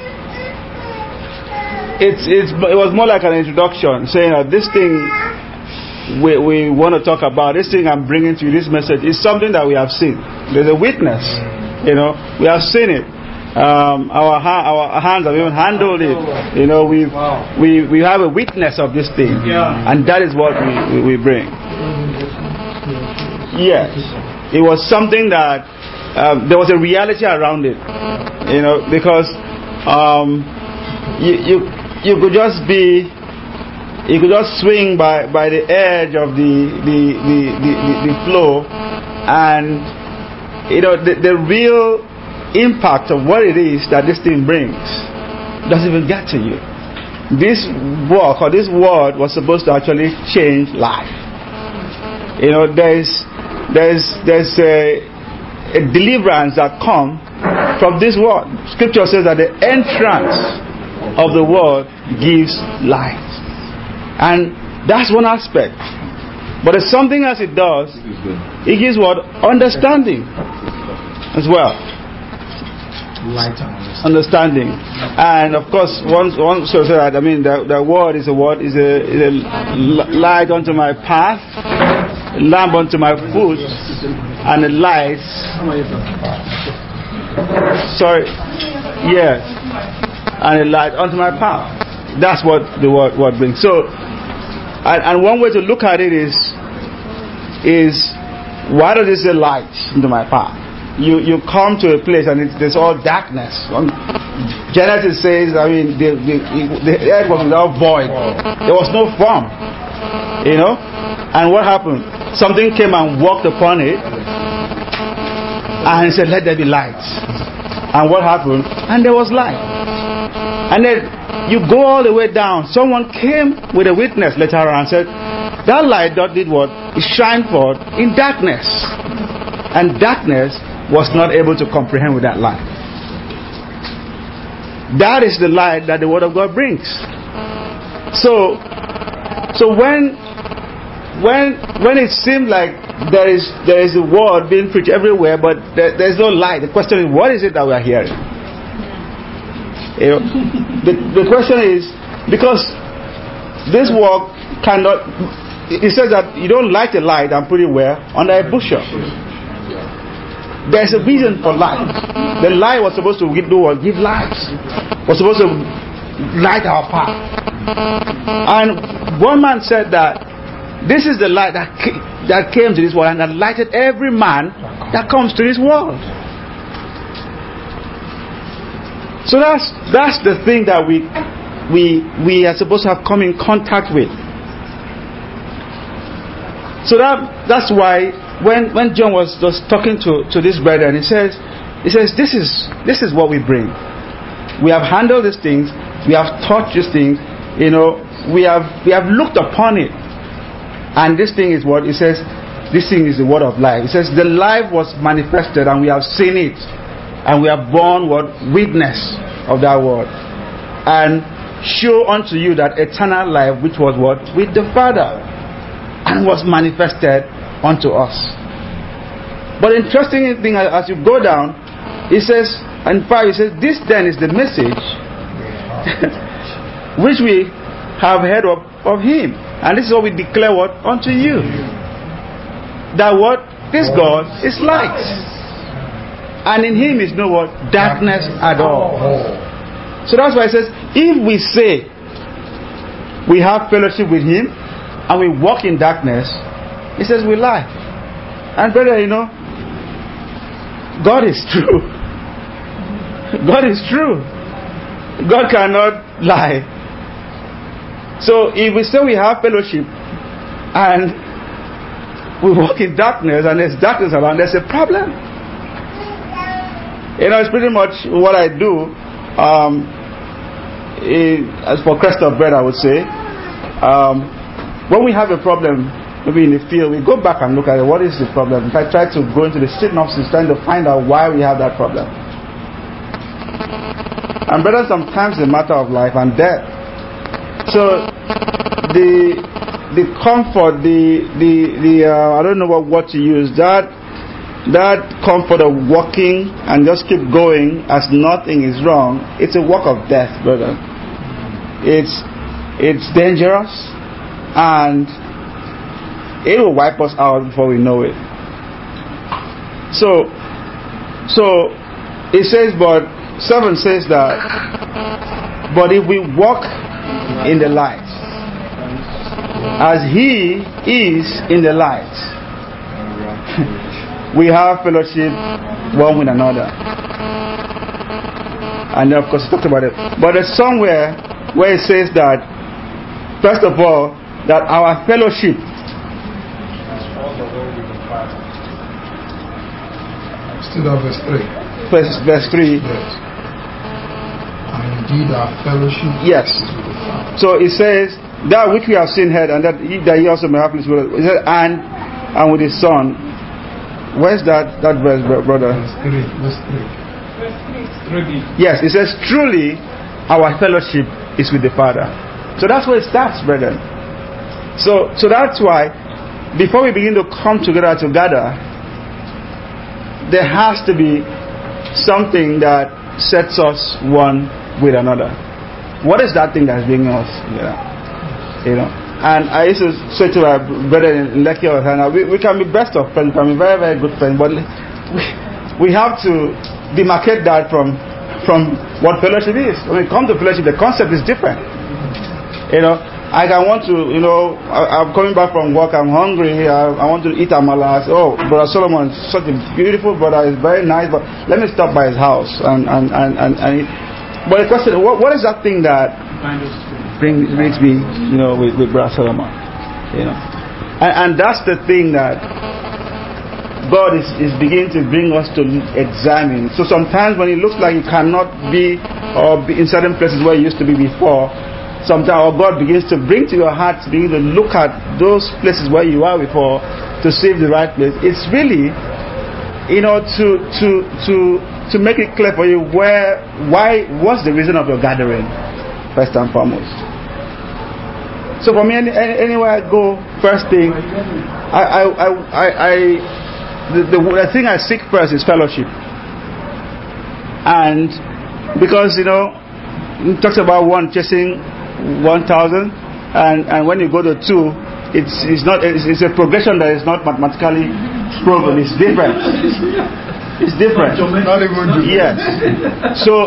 it was more like an introduction, saying that this thing we want to talk about, this thing I'm bringing to you, this message, is something that we have seen. There's a witness, we have seen it. Our hands have even handled it. We have a witness of this thing, and that is what we bring. Yes, it was something that there was a reality around it, because you could just swing by the edge of the flow, and the real impact of what it is that this thing brings doesn't even get to you. This work or this word was supposed to actually change life. There's a deliverance that comes from this word. Scripture says that the entrance of the word gives light. And that's one aspect. But there's something else it does. It gives what? Understanding as well. Light and understanding. And of course, one so that the word is a light unto my path, lamp unto my foot, and a light. And a light unto my path. That's what the word brings. So, and one way to look at it is why does it say light into my path? You come to a place and there's all darkness. Genesis says, the earth was without void. There was no form. And what happened? Something came and walked upon it, and he said, "Let there be light." And what happened? And there was light. And then you go all the way down. Someone came with a witness later on and said, that light did what? It shined forth in darkness. And darkness was not able to comprehend with that light. That is the light that the Word of God brings. So when it seemed like there is a word being preached everywhere, but there's no light, the question is, what is it that we are hearing? The question is, because this work cannot. It says that you don't light a light and put it where? Under a bushel. There's a reason for light. The light was supposed to give light. Was supposed to light our path. And one man said that this is the light that came to this world and that lighted every man that comes to this world. So that's the thing that we are supposed to have come in contact with. So that's why when John was just talking to this brethren, he says this is what we bring. We have handled these things, we have taught these things, we have looked upon it. And this thing is what it says, this thing is the word of life. It says the life was manifested and we have seen it. And we have borne what? Witness of that word. And show unto you that eternal life which was what? With the Father. And was manifested unto us. But the interesting thing, as you go down, it says, and 5, it says, this then is the message which we have heard of him. And this is what we declare what? Unto you. That what? This God is light. And in him is no what? Darkness at all. So that's why it says, if we say we have fellowship with him and we walk in darkness, it says we lie. And brother, God is true. God is true. God cannot lie. So if we say we have fellowship and we walk in darkness and there's darkness around, there's a problem. It's pretty much what I do. As for crest of bread, I would say, when we have a problem maybe in the field, we go back and look at it. What is the problem? If I try to go into the synopsis, trying to find out why we have that problem. And brothers, sometimes it's a matter of life and death. So the comfort, I don't know what to use, that comfort of walking and just keep going as nothing is wrong, it's a work of death, brother. It's dangerous, and it will wipe us out before we know it. So it says, but 7 says that, but if we walk in the light, as He is in the light, we have fellowship one with another. And then of course he talked about it. But there's somewhere where it says that, first of all, that our fellowship still have verse 3. Verse 3. Yes. And indeed our fellowship. Yes. So it says that which we have seen, heard, and that he also may have. It says, and with His Son. Where's that verse, brother? Verse 3. Yes, it says truly our fellowship is with the Father. So that's where it starts, brethren. So that's why before we begin to come together, there has to be something that sets us one with another. What is that thing that's bringing us together? You know. And I used to say to our brother in Lekki, we can be best of friends, we can be very, very good friends, but we have to demarcate that from what fellowship is. When it comes to fellowship, the concept is different. You know, I can want to, you know, I'm coming back from work, I'm hungry, I want to eat amala. Oh, Brother Solomon is such a beautiful brother, he's very nice, but let me stop by his house and but the question, what is that thing that brings me, you know, with Brother Solomon, you know, and that's the thing that God is beginning to bring us to examine. So sometimes when it looks like you cannot be or be in certain places where you used to be before, sometimes God begins to bring to your heart, begin to look at those places where you are before to see the right place. It's really, you know, to make it clear for you what's the reason of your gathering, first and foremost. So for me, anywhere I go, first thing, the thing I seek first is fellowship. And because, you know, it talks about one chasing 1,000, and when you go to 2, it's a progression that is not mathematically proven. It's different. It's different. Not even yes. So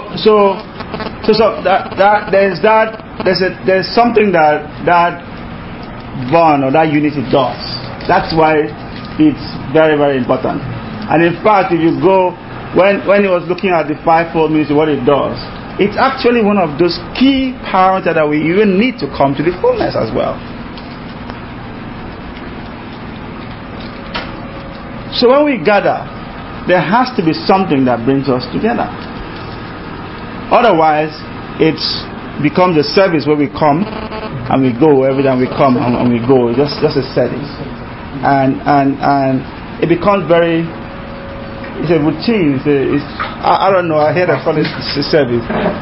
there's something that bond or that unity does. That's why it's very, very important. And in fact, if you go when he was looking at the fivefold ministry, what it does, it's actually one of those key parameters that we even need to come to the fullness as well. So when we gather, there has to be something that brings us together. Otherwise, it becomes a service where we come and we go. Every time we come and we go, it's just a setting, and it becomes very. It's a routine. I don't know. I hear they call it service.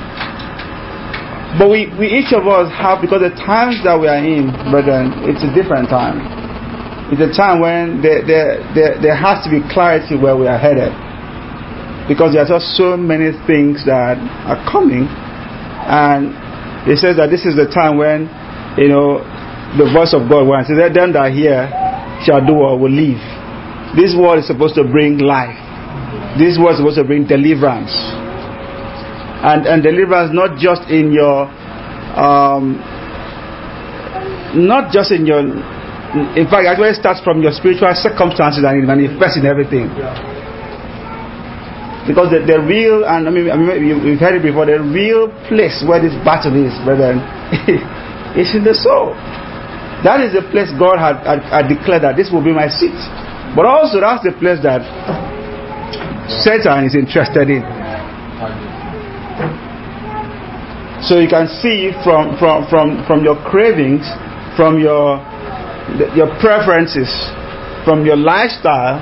But we each of us have, because the times that we are in, brethren, it's a different time. It's a time when there has to be clarity where we are headed, because there are just so many things that are coming, and it says that this is the time when, you know, the voice of God wants. It says, "Them that hear shall do or will live." This word is supposed to bring life. This word is supposed to bring deliverance, and deliverance not just in your, in fact, actually it starts from your spiritual circumstances and it manifests in everything. Because the real, and I mean you've heard it before, the real place where this battle is, brethren, is in the soul. That is the place God had declared that this will be my seat. But also that's the place that Satan is interested in. So you can see from your cravings, from your your preferences, from your lifestyle,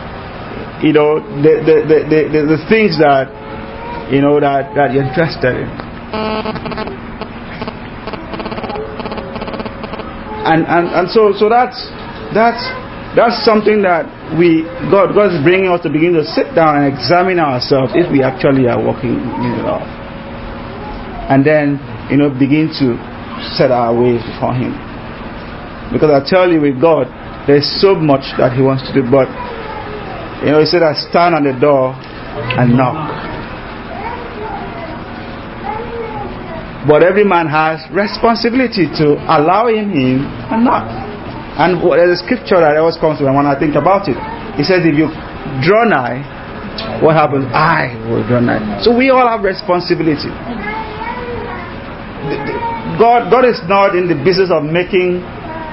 the things that that you're interested in. And so that's something that God is bringing us to begin to sit down and examine ourselves if we actually are walking in the Lord, and then begin to set our ways before Him. Because I tell you, with God, there's so much that He wants to do. But He said, "I stand on the door and knock." But every man has responsibility to allow Him in and knock. And there's a scripture that always comes to me when I think about it. It says, "If you draw nigh, what happens? I will draw nigh." So we all have responsibility. God is not in the business of making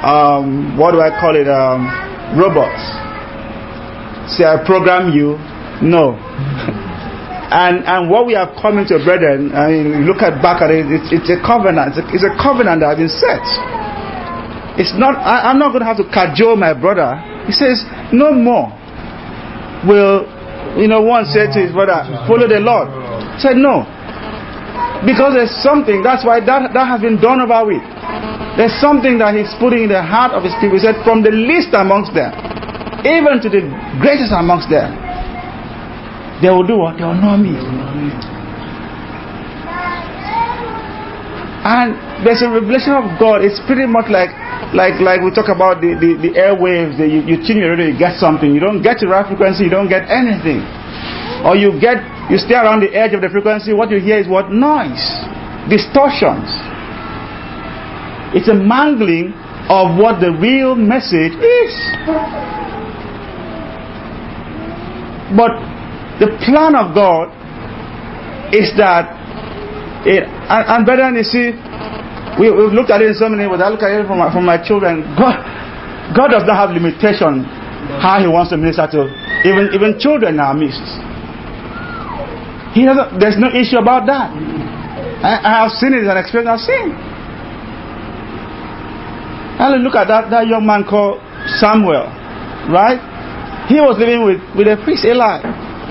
robots. Say, I program you. No. And what we have come into, brethren, I mean, look back at it, it's a covenant. It's a covenant that has been set. It's not. I'm not going to have to cajole my brother. He says, no more will one say to his brother, follow the Lord. He said no. Because there's something, that's why that has been done over with. There's something that He's putting in the heart of His people. He said, from the least amongst them, even to the greatest amongst them, they will do what? They will know me. And there's a revelation of God. It's pretty much like we talk about the airwaves. You tune your radio, you get something. You don't get the right frequency, you don't get anything. Or you stay around the edge of the frequency. What you hear is what? Noise, distortions. It's a mangling of what the real message is. But the plan of God is that and brethren, you see, we've looked at it in so many ways. I look at it from my children. God does not have limitation how He wants to minister to even children in our midst. There's no issue about that. I have seen it, it's an experience I've seen. And look at that young man called Samuel, right? He was living with a priest, Eli.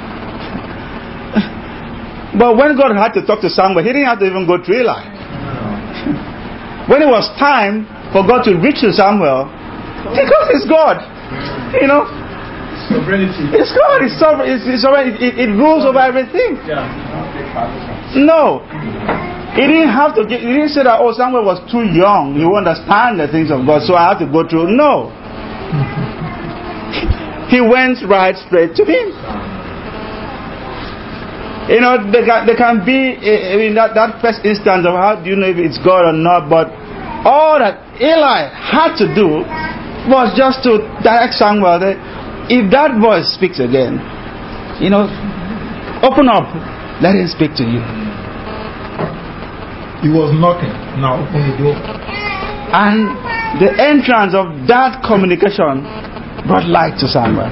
But when God had to talk to Samuel, He didn't have to even go to Eli. When it was time for God to reach to Samuel, because it's God, Sovereignty. It's God. It's sovereign. It rules over everything. Yeah. No. He didn't have to. He didn't say that, oh, Samuel was too young. You understand the things of God, so I have to go through. No. He went right straight to Him. There can be that first instance of how do you know if it's God or not, but all that Eli had to do was just to direct Samuel that if that voice speaks again, open up, let him speak to you. He was knocking, now open the door. And the entrance of that communication brought light to Samuel.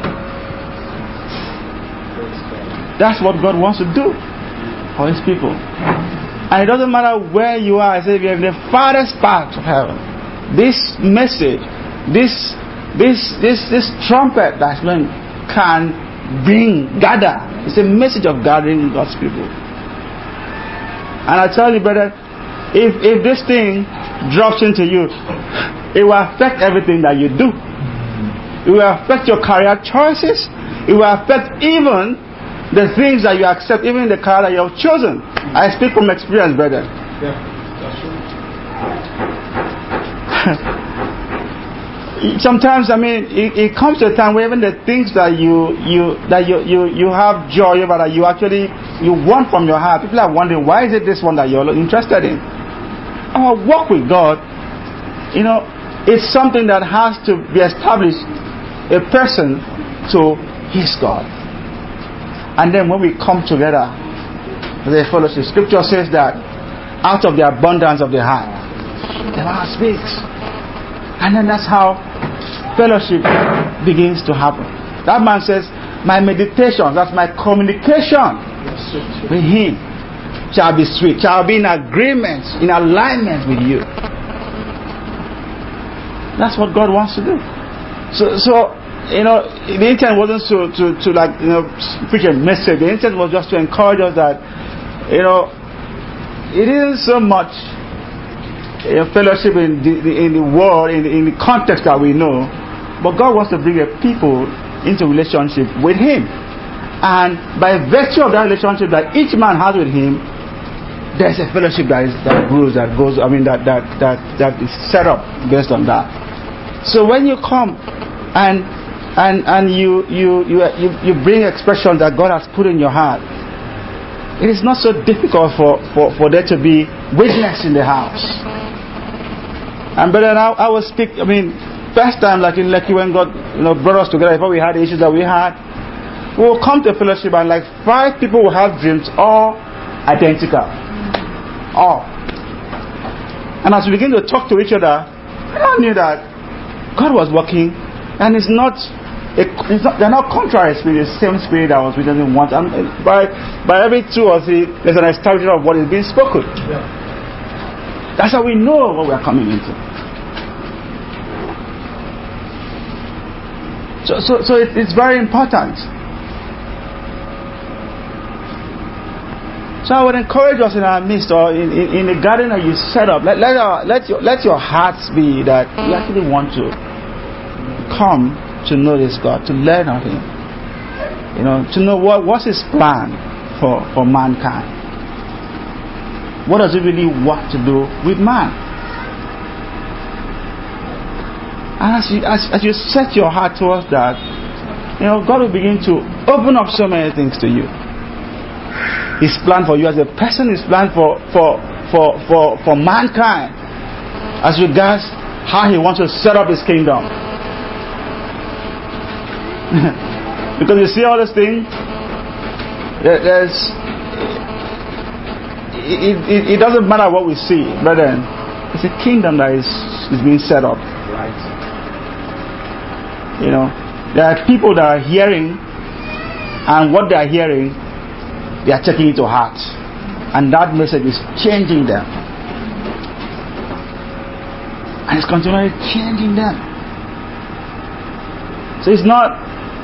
That's what God wants to do for His people. And it doesn't matter where you are. I say if you're in the farthest part of heaven, this message, this trumpet that's going can gather. It's a message of gathering God's people. And I tell you, brother, if this thing drops into you, it will affect everything that you do. It will affect your career choices. It will affect even the things that you accept, even the career that you have chosen. I speak from experience, brother. Yeah, that's true. Sometimes, it comes to a time where even the things that you have joy over, that you want from your heart, people are wondering, why is it this one that you're interested in? Our walk with God, it's something that has to be established, a person to His God. And then when we come together as a fellowship, Scripture says that out of the abundance of the heart, the mouth speaks. And then that's how fellowship begins to happen. That man says, my meditation, that's my communication with Him, shall be sweet, shall be in agreement, in alignment with you. That's what God wants to do. So the intent wasn't to like preach a message. The intent was just to encourage us that it isn't so much fellowship in the world, in the context that we know, but God wants to bring a people into relationship with Him, and by virtue of that relationship that each man has with Him, there's a fellowship that grows, that goes. I mean that is set up based on that. So when you come and you bring expressions that God has put in your heart, it is not so difficult for there to be witness in the house. And brother, I will speak. I mean, first time like in Lekki when God brought us together before we had the issues that we had, we will come to a fellowship and like 5 people will have dreams all identical, all. And as we begin to talk to each other, we all knew that God was working, and they're not contrary spirits, the same spirit that was within once. And by every 2 or 3, there's an establishment of what is being spoken. Yeah. That's how we know what we are coming into. So it's very important. So I would encourage us in our midst, or in the garden that you set up, let your hearts be that you actually want to come to know this God, to learn of Him, to know what's His plan for mankind. What does He really want to do with man? And as you set your heart towards that, God will begin to open up so many things to you. His plan for you as a person, His plan for mankind, as regards how He wants to set up His kingdom. Because you see all this thing, it doesn't matter what we see, brethren. It's a kingdom that is being set up. Right. There are people that are hearing, and what they are hearing, they are taking it to heart, and that message is changing them, and it's continually changing them. So it's not,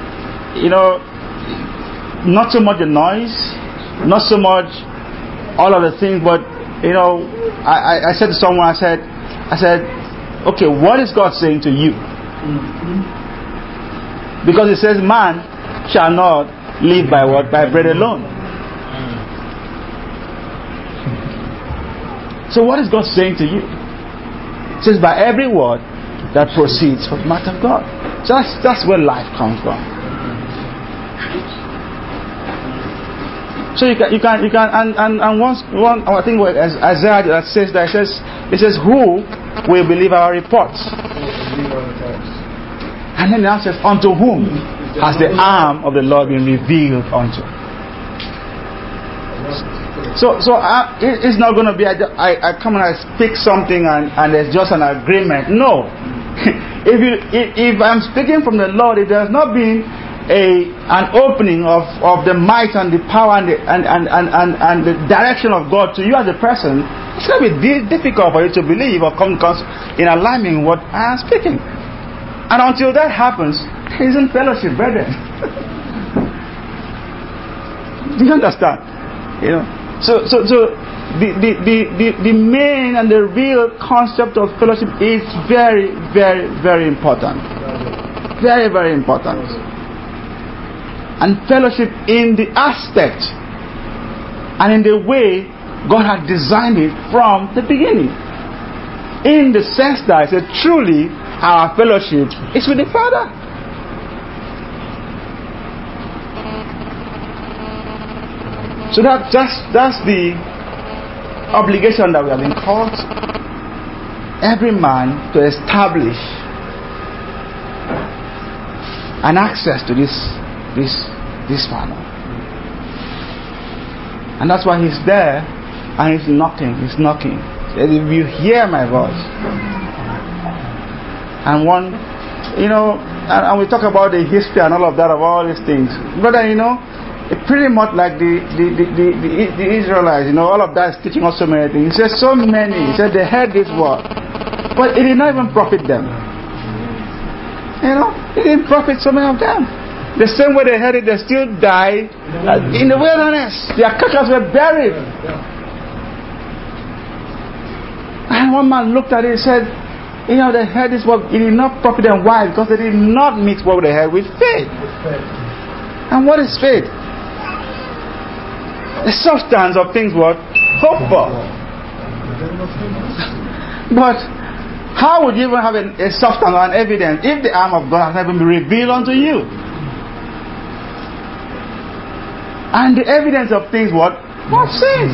not so much the noise, not so much all of the things, but I said to someone, I said, okay, what is God saying to you? Because it says, man shall not live by what? By bread alone. So what is God saying to you? It says, by every word that proceeds from the mouth of God. So that's where life comes from. So you can and one I think as Isaiah that says that it says who will believe our reports? And then it says, unto whom has the arm of the Lord been revealed unto? So it's not going to be I come and I speak something and there's just an agreement. No. If I'm speaking from the Lord, if there's not been an opening of the might and the power and the direction of God to you as a person, it's going to be difficult for you to believe or come in alignment with what I am speaking. And until that happens, there isn't fellowship, brethren. Do you understand? So the main and the real concept of fellowship is very, very, very important. Very, very important. And fellowship in the aspect and in the way God had designed it from the beginning. In the sense that I said, truly, our fellowship is with the Father. So that's the obligation that we have been called, every man, to establish an access to this Father. And that's why He's there and He's knocking. He's knocking. If you hear my voice, and and we talk about the history and all of that, of all these things, brother, it's pretty much like the Israelites, all of that is teaching us so many things. He says so many. He said they heard this word, but it did not even profit them. it didn't profit so many of them. The same way they heard it, they still died in the wilderness. Their carcasses were buried. And one man looked at it and said, they heard this word, it did not profit them. Why? Because they did not mix what they heard with faith. And what is faith? The substance of things what? Hope for. But how would you even have a substance or an evidence if the arm of God has never been revealed unto you? And the evidence of things what? What sins.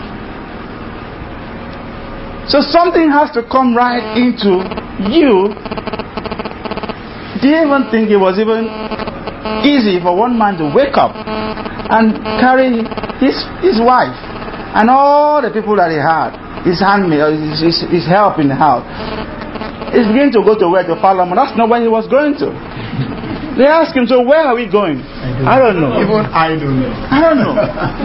So something has to come right into you. Do you even think it was even easy for one man to wake up and carry his wife and all the people that he had, his handmaid, his help in the house? He's beginning to go to where? To Parliament. That's not where he was going to. They asked him, so where are we going? I don't know. Even I don't know. I don't know.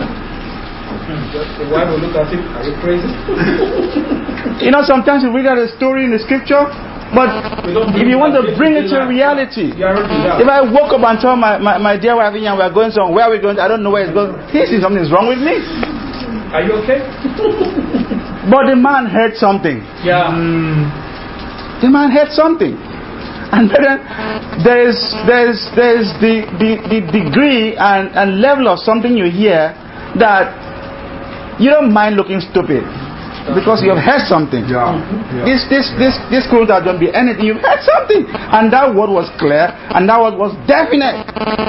The wife will look at him, are you crazy? Sometimes you read out a story in the scripture, but if you want to bring it to reality, if I woke up and told my dear wife, we're going somewhere, where are we going? I don't know where it's going. He thinks something's wrong with me. Are you okay? But the man heard something. Yeah. The man heard something. And then there's the degree and level of something you hear that you don't mind looking stupid because you have heard something. This could not be anything. You've heard something, and that word was clear, and that word was definite.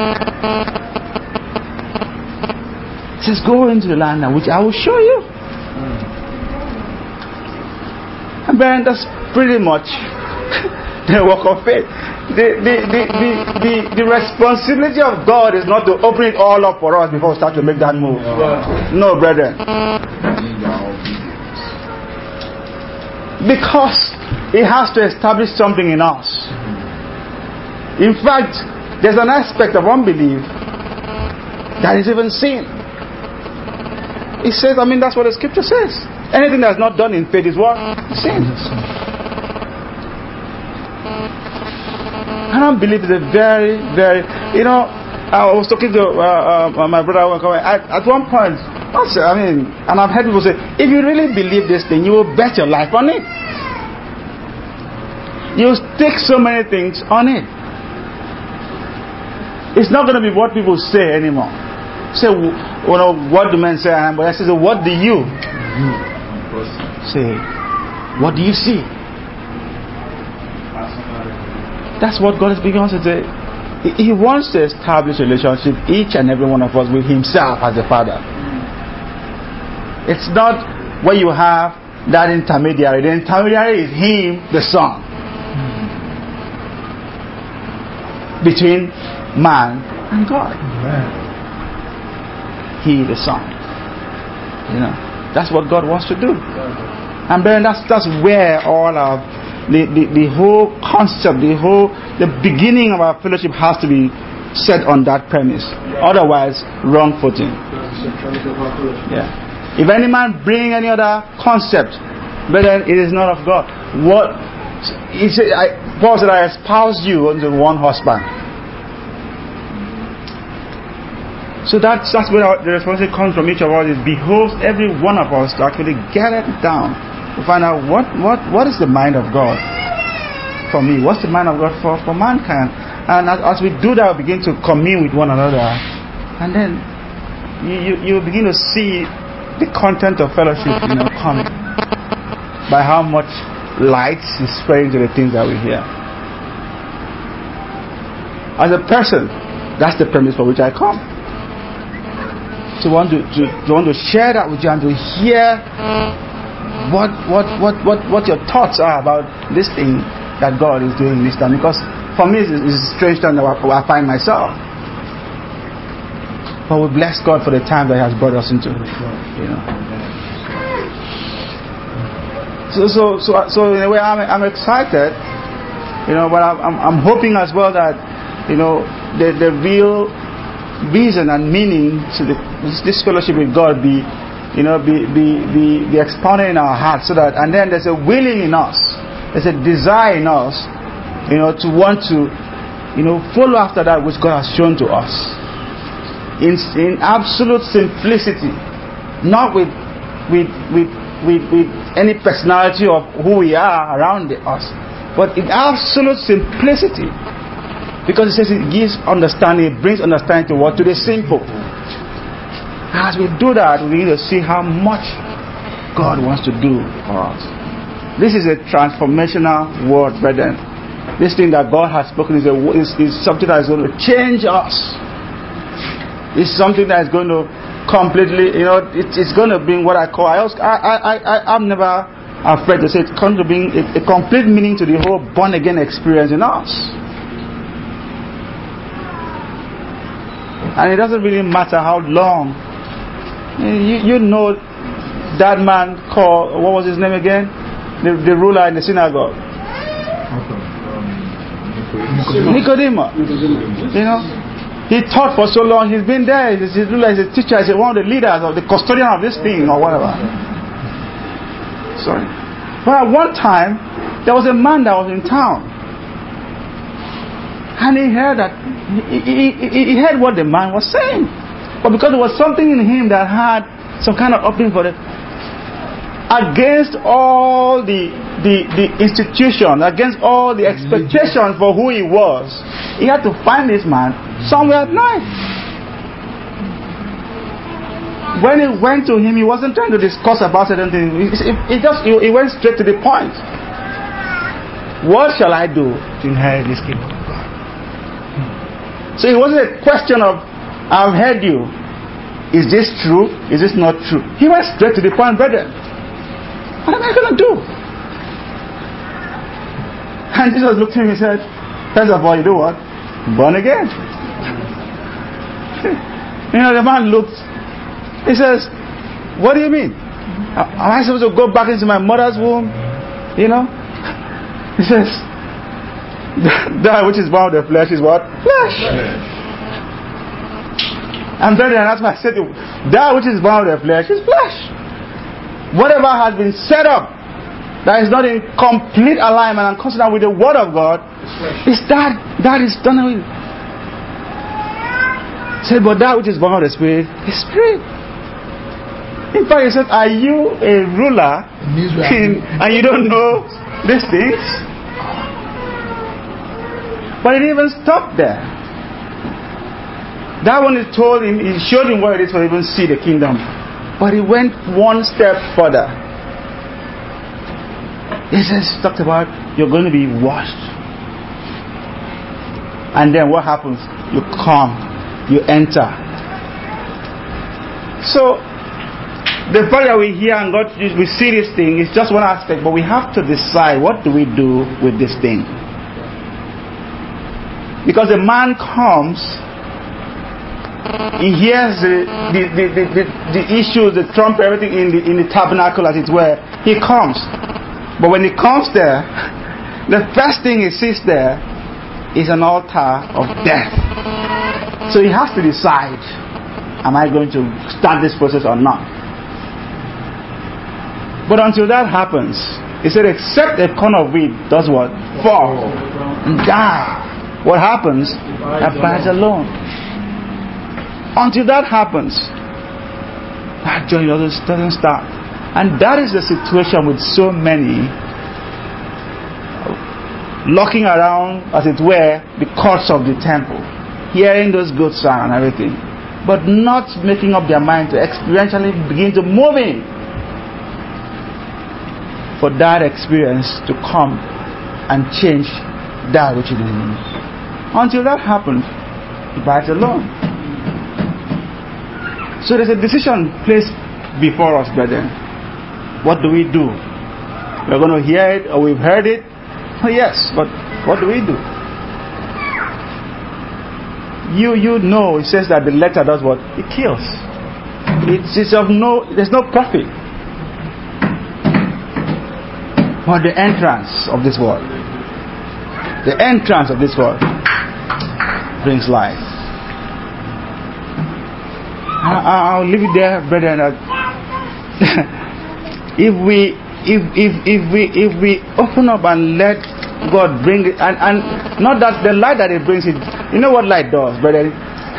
It says, "Go into the land which I will show you." And then that's pretty much the work of faith. The responsibility of God is not to open it all up for us before we start to make that move. No, brethren. Because it has to establish something in us. In fact, there's an aspect of unbelief that is even sin. It says, that's what the scripture says. Anything that's not done in faith is what? Sin. I don't believe it's a very, very... I was talking to my brother at one point. And I've heard people say, if you really believe this thing, you will bet your life on it. You stake so many things on it. It's not going to be what people say anymore. Say, what do men say? But I say, what do you say? What do you see? That's what God is beginning to say. He wants to establish a relationship, each and every one of us, with Himself as the Father. It's not where you have that intermediary. The intermediary is Him, the Son, between man and God. He, the Son. That's what God wants to do. And then that's where all of the whole concept, the beginning of our fellowship has to be set on that premise. Otherwise, wrong footing. Yeah. If any man bring any other concept, but then it is not of God. What he said, Paul said, I espouse you unto one husband. So that's where the responsibility comes from each of us. It behoves every one of us to actually get it down. To find out what is the mind of God for me? What's the mind of God for mankind? And as we do that, we begin to commune with one another. And then you begin to see the content of fellowship coming. By how much light is spreading to the things that we hear. As a person, that's the premise for which I come. To want to share that with you and to hear what your thoughts are about this thing that God is doing this time. Because for me it's a strange time that I find myself. But we bless God for the time that He has brought us into. So in a way I'm excited, but I'm hoping as well that the real reason and meaning to this fellowship with God be expounded in our hearts, so that, and then there's a willing in us, there's a desire in us to want to, follow after that which God has shown to us. In absolute simplicity, not with any personality of who we are around us, but in absolute simplicity, because it says it gives understanding, it brings understanding to what? To the simple. As we do that, we need to see how much God wants to do for us. This is a transformational word, brethren. This thing that God has spoken is something that is going to change us. It's something that is going to completely, it's going to bring what I call, I'm never afraid to say it's going to bring a complete meaning to the whole born again experience in us. And it doesn't really matter how long. You know that man called, what was his name again? The ruler in the synagogue. Nicodemus. He taught for so long. He's been there. He's a teacher. He's one of the leaders of the custodian of this thing or whatever. Sorry. But at one time, there was a man that was in town, and he heard that he heard what the man was saying. But because there was something in him that had some kind of opening for it, against all the institution, against all the expectations for who he was, he had to find this man somewhere at night. When he went to him, he wasn't trying to discuss about certain things. He went straight to the point. What shall I do to inherit this kingdom of God? So it wasn't a question of, I've heard you. Is this true? Is this not true? He went straight to the point, brother. What am I going to do? And Jesus looked at him and said, first of all, you do what? Born again. The man looked. He says, what do you mean? Am I supposed to go back into my mother's womb? He says, that which is born of the flesh is what? Flesh. And then that's why I said, that which is born of the flesh is flesh. Whatever has been set up that is not in complete alignment and consonant with the word of God, is that is done away. Said, but that which is born of the Spirit is Spirit. In fact, he said, are you a ruler and you don't know these things? But it didn't even stop there. That one he told him, he showed him what it is for even see the kingdom. But he went one step further. He talked about you're going to be washed. And then what happens? You come, you enter. So the fact that we hear and God, we see this thing is just one aspect, but we have to decide, what do we do with this thing? Because the man comes, he hears the issues, the trump, everything in the tabernacle, as it were. He comes. But when he comes there, the first thing he sees there is an altar of death. So he has to decide, am I going to start this process or not? But until that happens, he said, except a corn of wheat does what? Fall and die. What happens? Abides alone. Until that happens, that journey doesn't start. And that is the situation with so many looking around, as it were, the courts of the temple, hearing those good sounds and everything, but not making up their mind to experientially begin to move in for that experience to come and change that which it is. Until that happens, he abides alone. So there's a decision placed before us, brethren. What do we do? We're going to hear it, or we've heard it. Oh, yes, but what do we do? You know, it says that the letter does what? It kills. It's of there's no profit. But the entrance of this world, brings life. I'll leave it there, brethren. If we open up and let God bring it, and not that the light that it brings it. You know what light does, brother?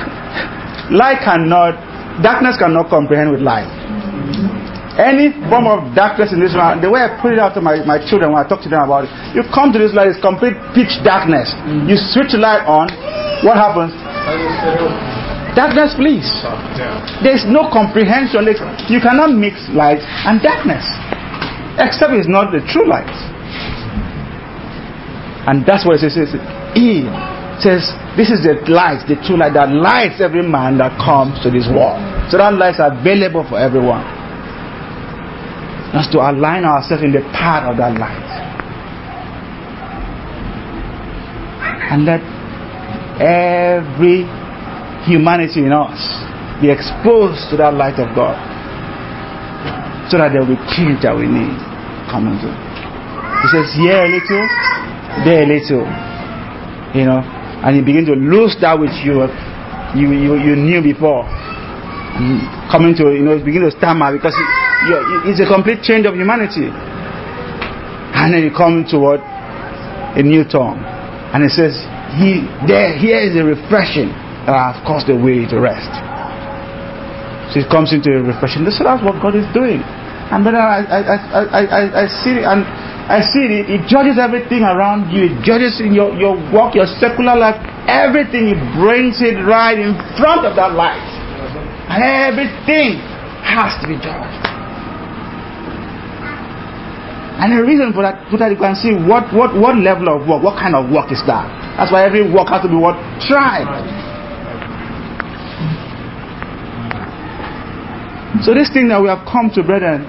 Darkness cannot comprehend with light. Any form of darkness in this world, the way I put it out to my children when I talk to them about it, you come to this light, it's complete pitch darkness. You switch the light on, what happens? Darkness flees. There's no comprehension. You cannot mix light and darkness, except it's not the true light. And that's what it says. He says, this is the light, the true light that lights every man that comes to this world. So that light is available for everyone. Just to align ourselves in the path of that light. And let every humanity in us be exposed to that light of God, so that there will be change that we need coming to. He says, here a little, there a little, and you begin to lose that which you knew before, and coming to begin to stammer because it's a complete change of humanity. And then you come to what? A new tongue, and it says, here is a refreshing that has caused the way to rest. So it comes into a refreshing. So that's what God is doing. And then I see it, and I see it. It judges everything around you. It judges in your work, your secular life, everything. It brings it right in front of that light, and everything has to be judged. And the reason for that, you can see what level of work, what kind of work is that. That's why every work has to be tried. So this thing that we have come to, brethren,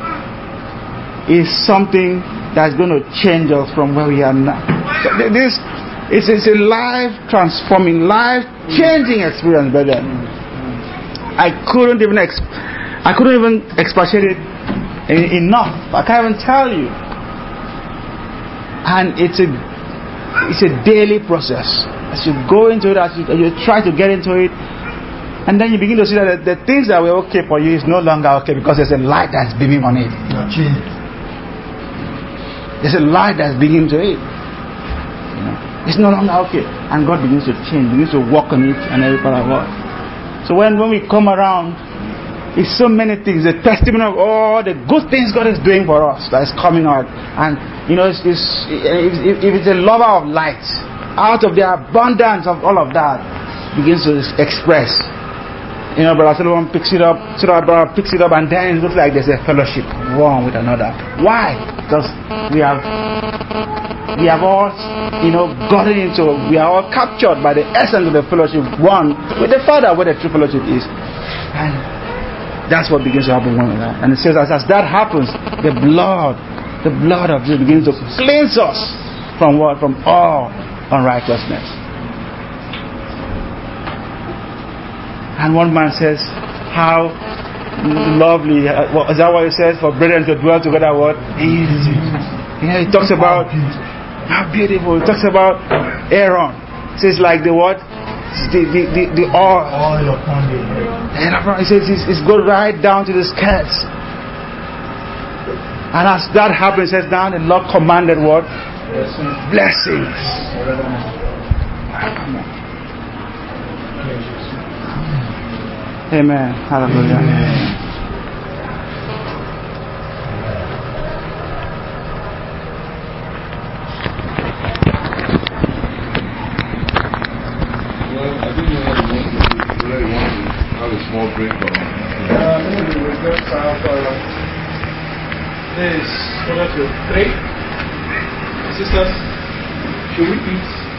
is something that's going to change us from where we are now. So this is a life-transforming, life-changing experience, brethren. I couldn't even expatiate it enough. I can't even tell you. And it's a daily process. As you go into it, as you try to get into it, and then you begin to see that the things that were okay for you is no longer okay because there's a light that's beaming on it. There's a light that's beaming to it. It's no longer okay. And God begins to change, begins to work on it and every part of it. So when we come around, it's so many things. The testimony of all the good things God is doing for us that is coming out. And if it's a lover of light, out of the abundance of all of that, begins to express. Brother Solomon picks it up, brother picks it up, and then it looks like there's a fellowship one with another. Why? Because we have all, gotten into, we are all captured by the essence of the fellowship, one with the Father, where the true fellowship is. And that's what begins to happen one with that. And it says, as that happens, the blood of Jesus begins to cleanse us from what? From all unrighteousness. And one man says, how lovely, is that what he says? For brethren to dwell together, what? Easy. He talks about how beautiful. He talks about Aaron. It says like the what? The oil upon the head. He says it's go right down to the skirts. And as that happens, it says now the Lord commanded what? Blessings. Amen. Hallelujah. Well, I think we want to have a small break. We just have this 1 to 3. Sisters, should we eat?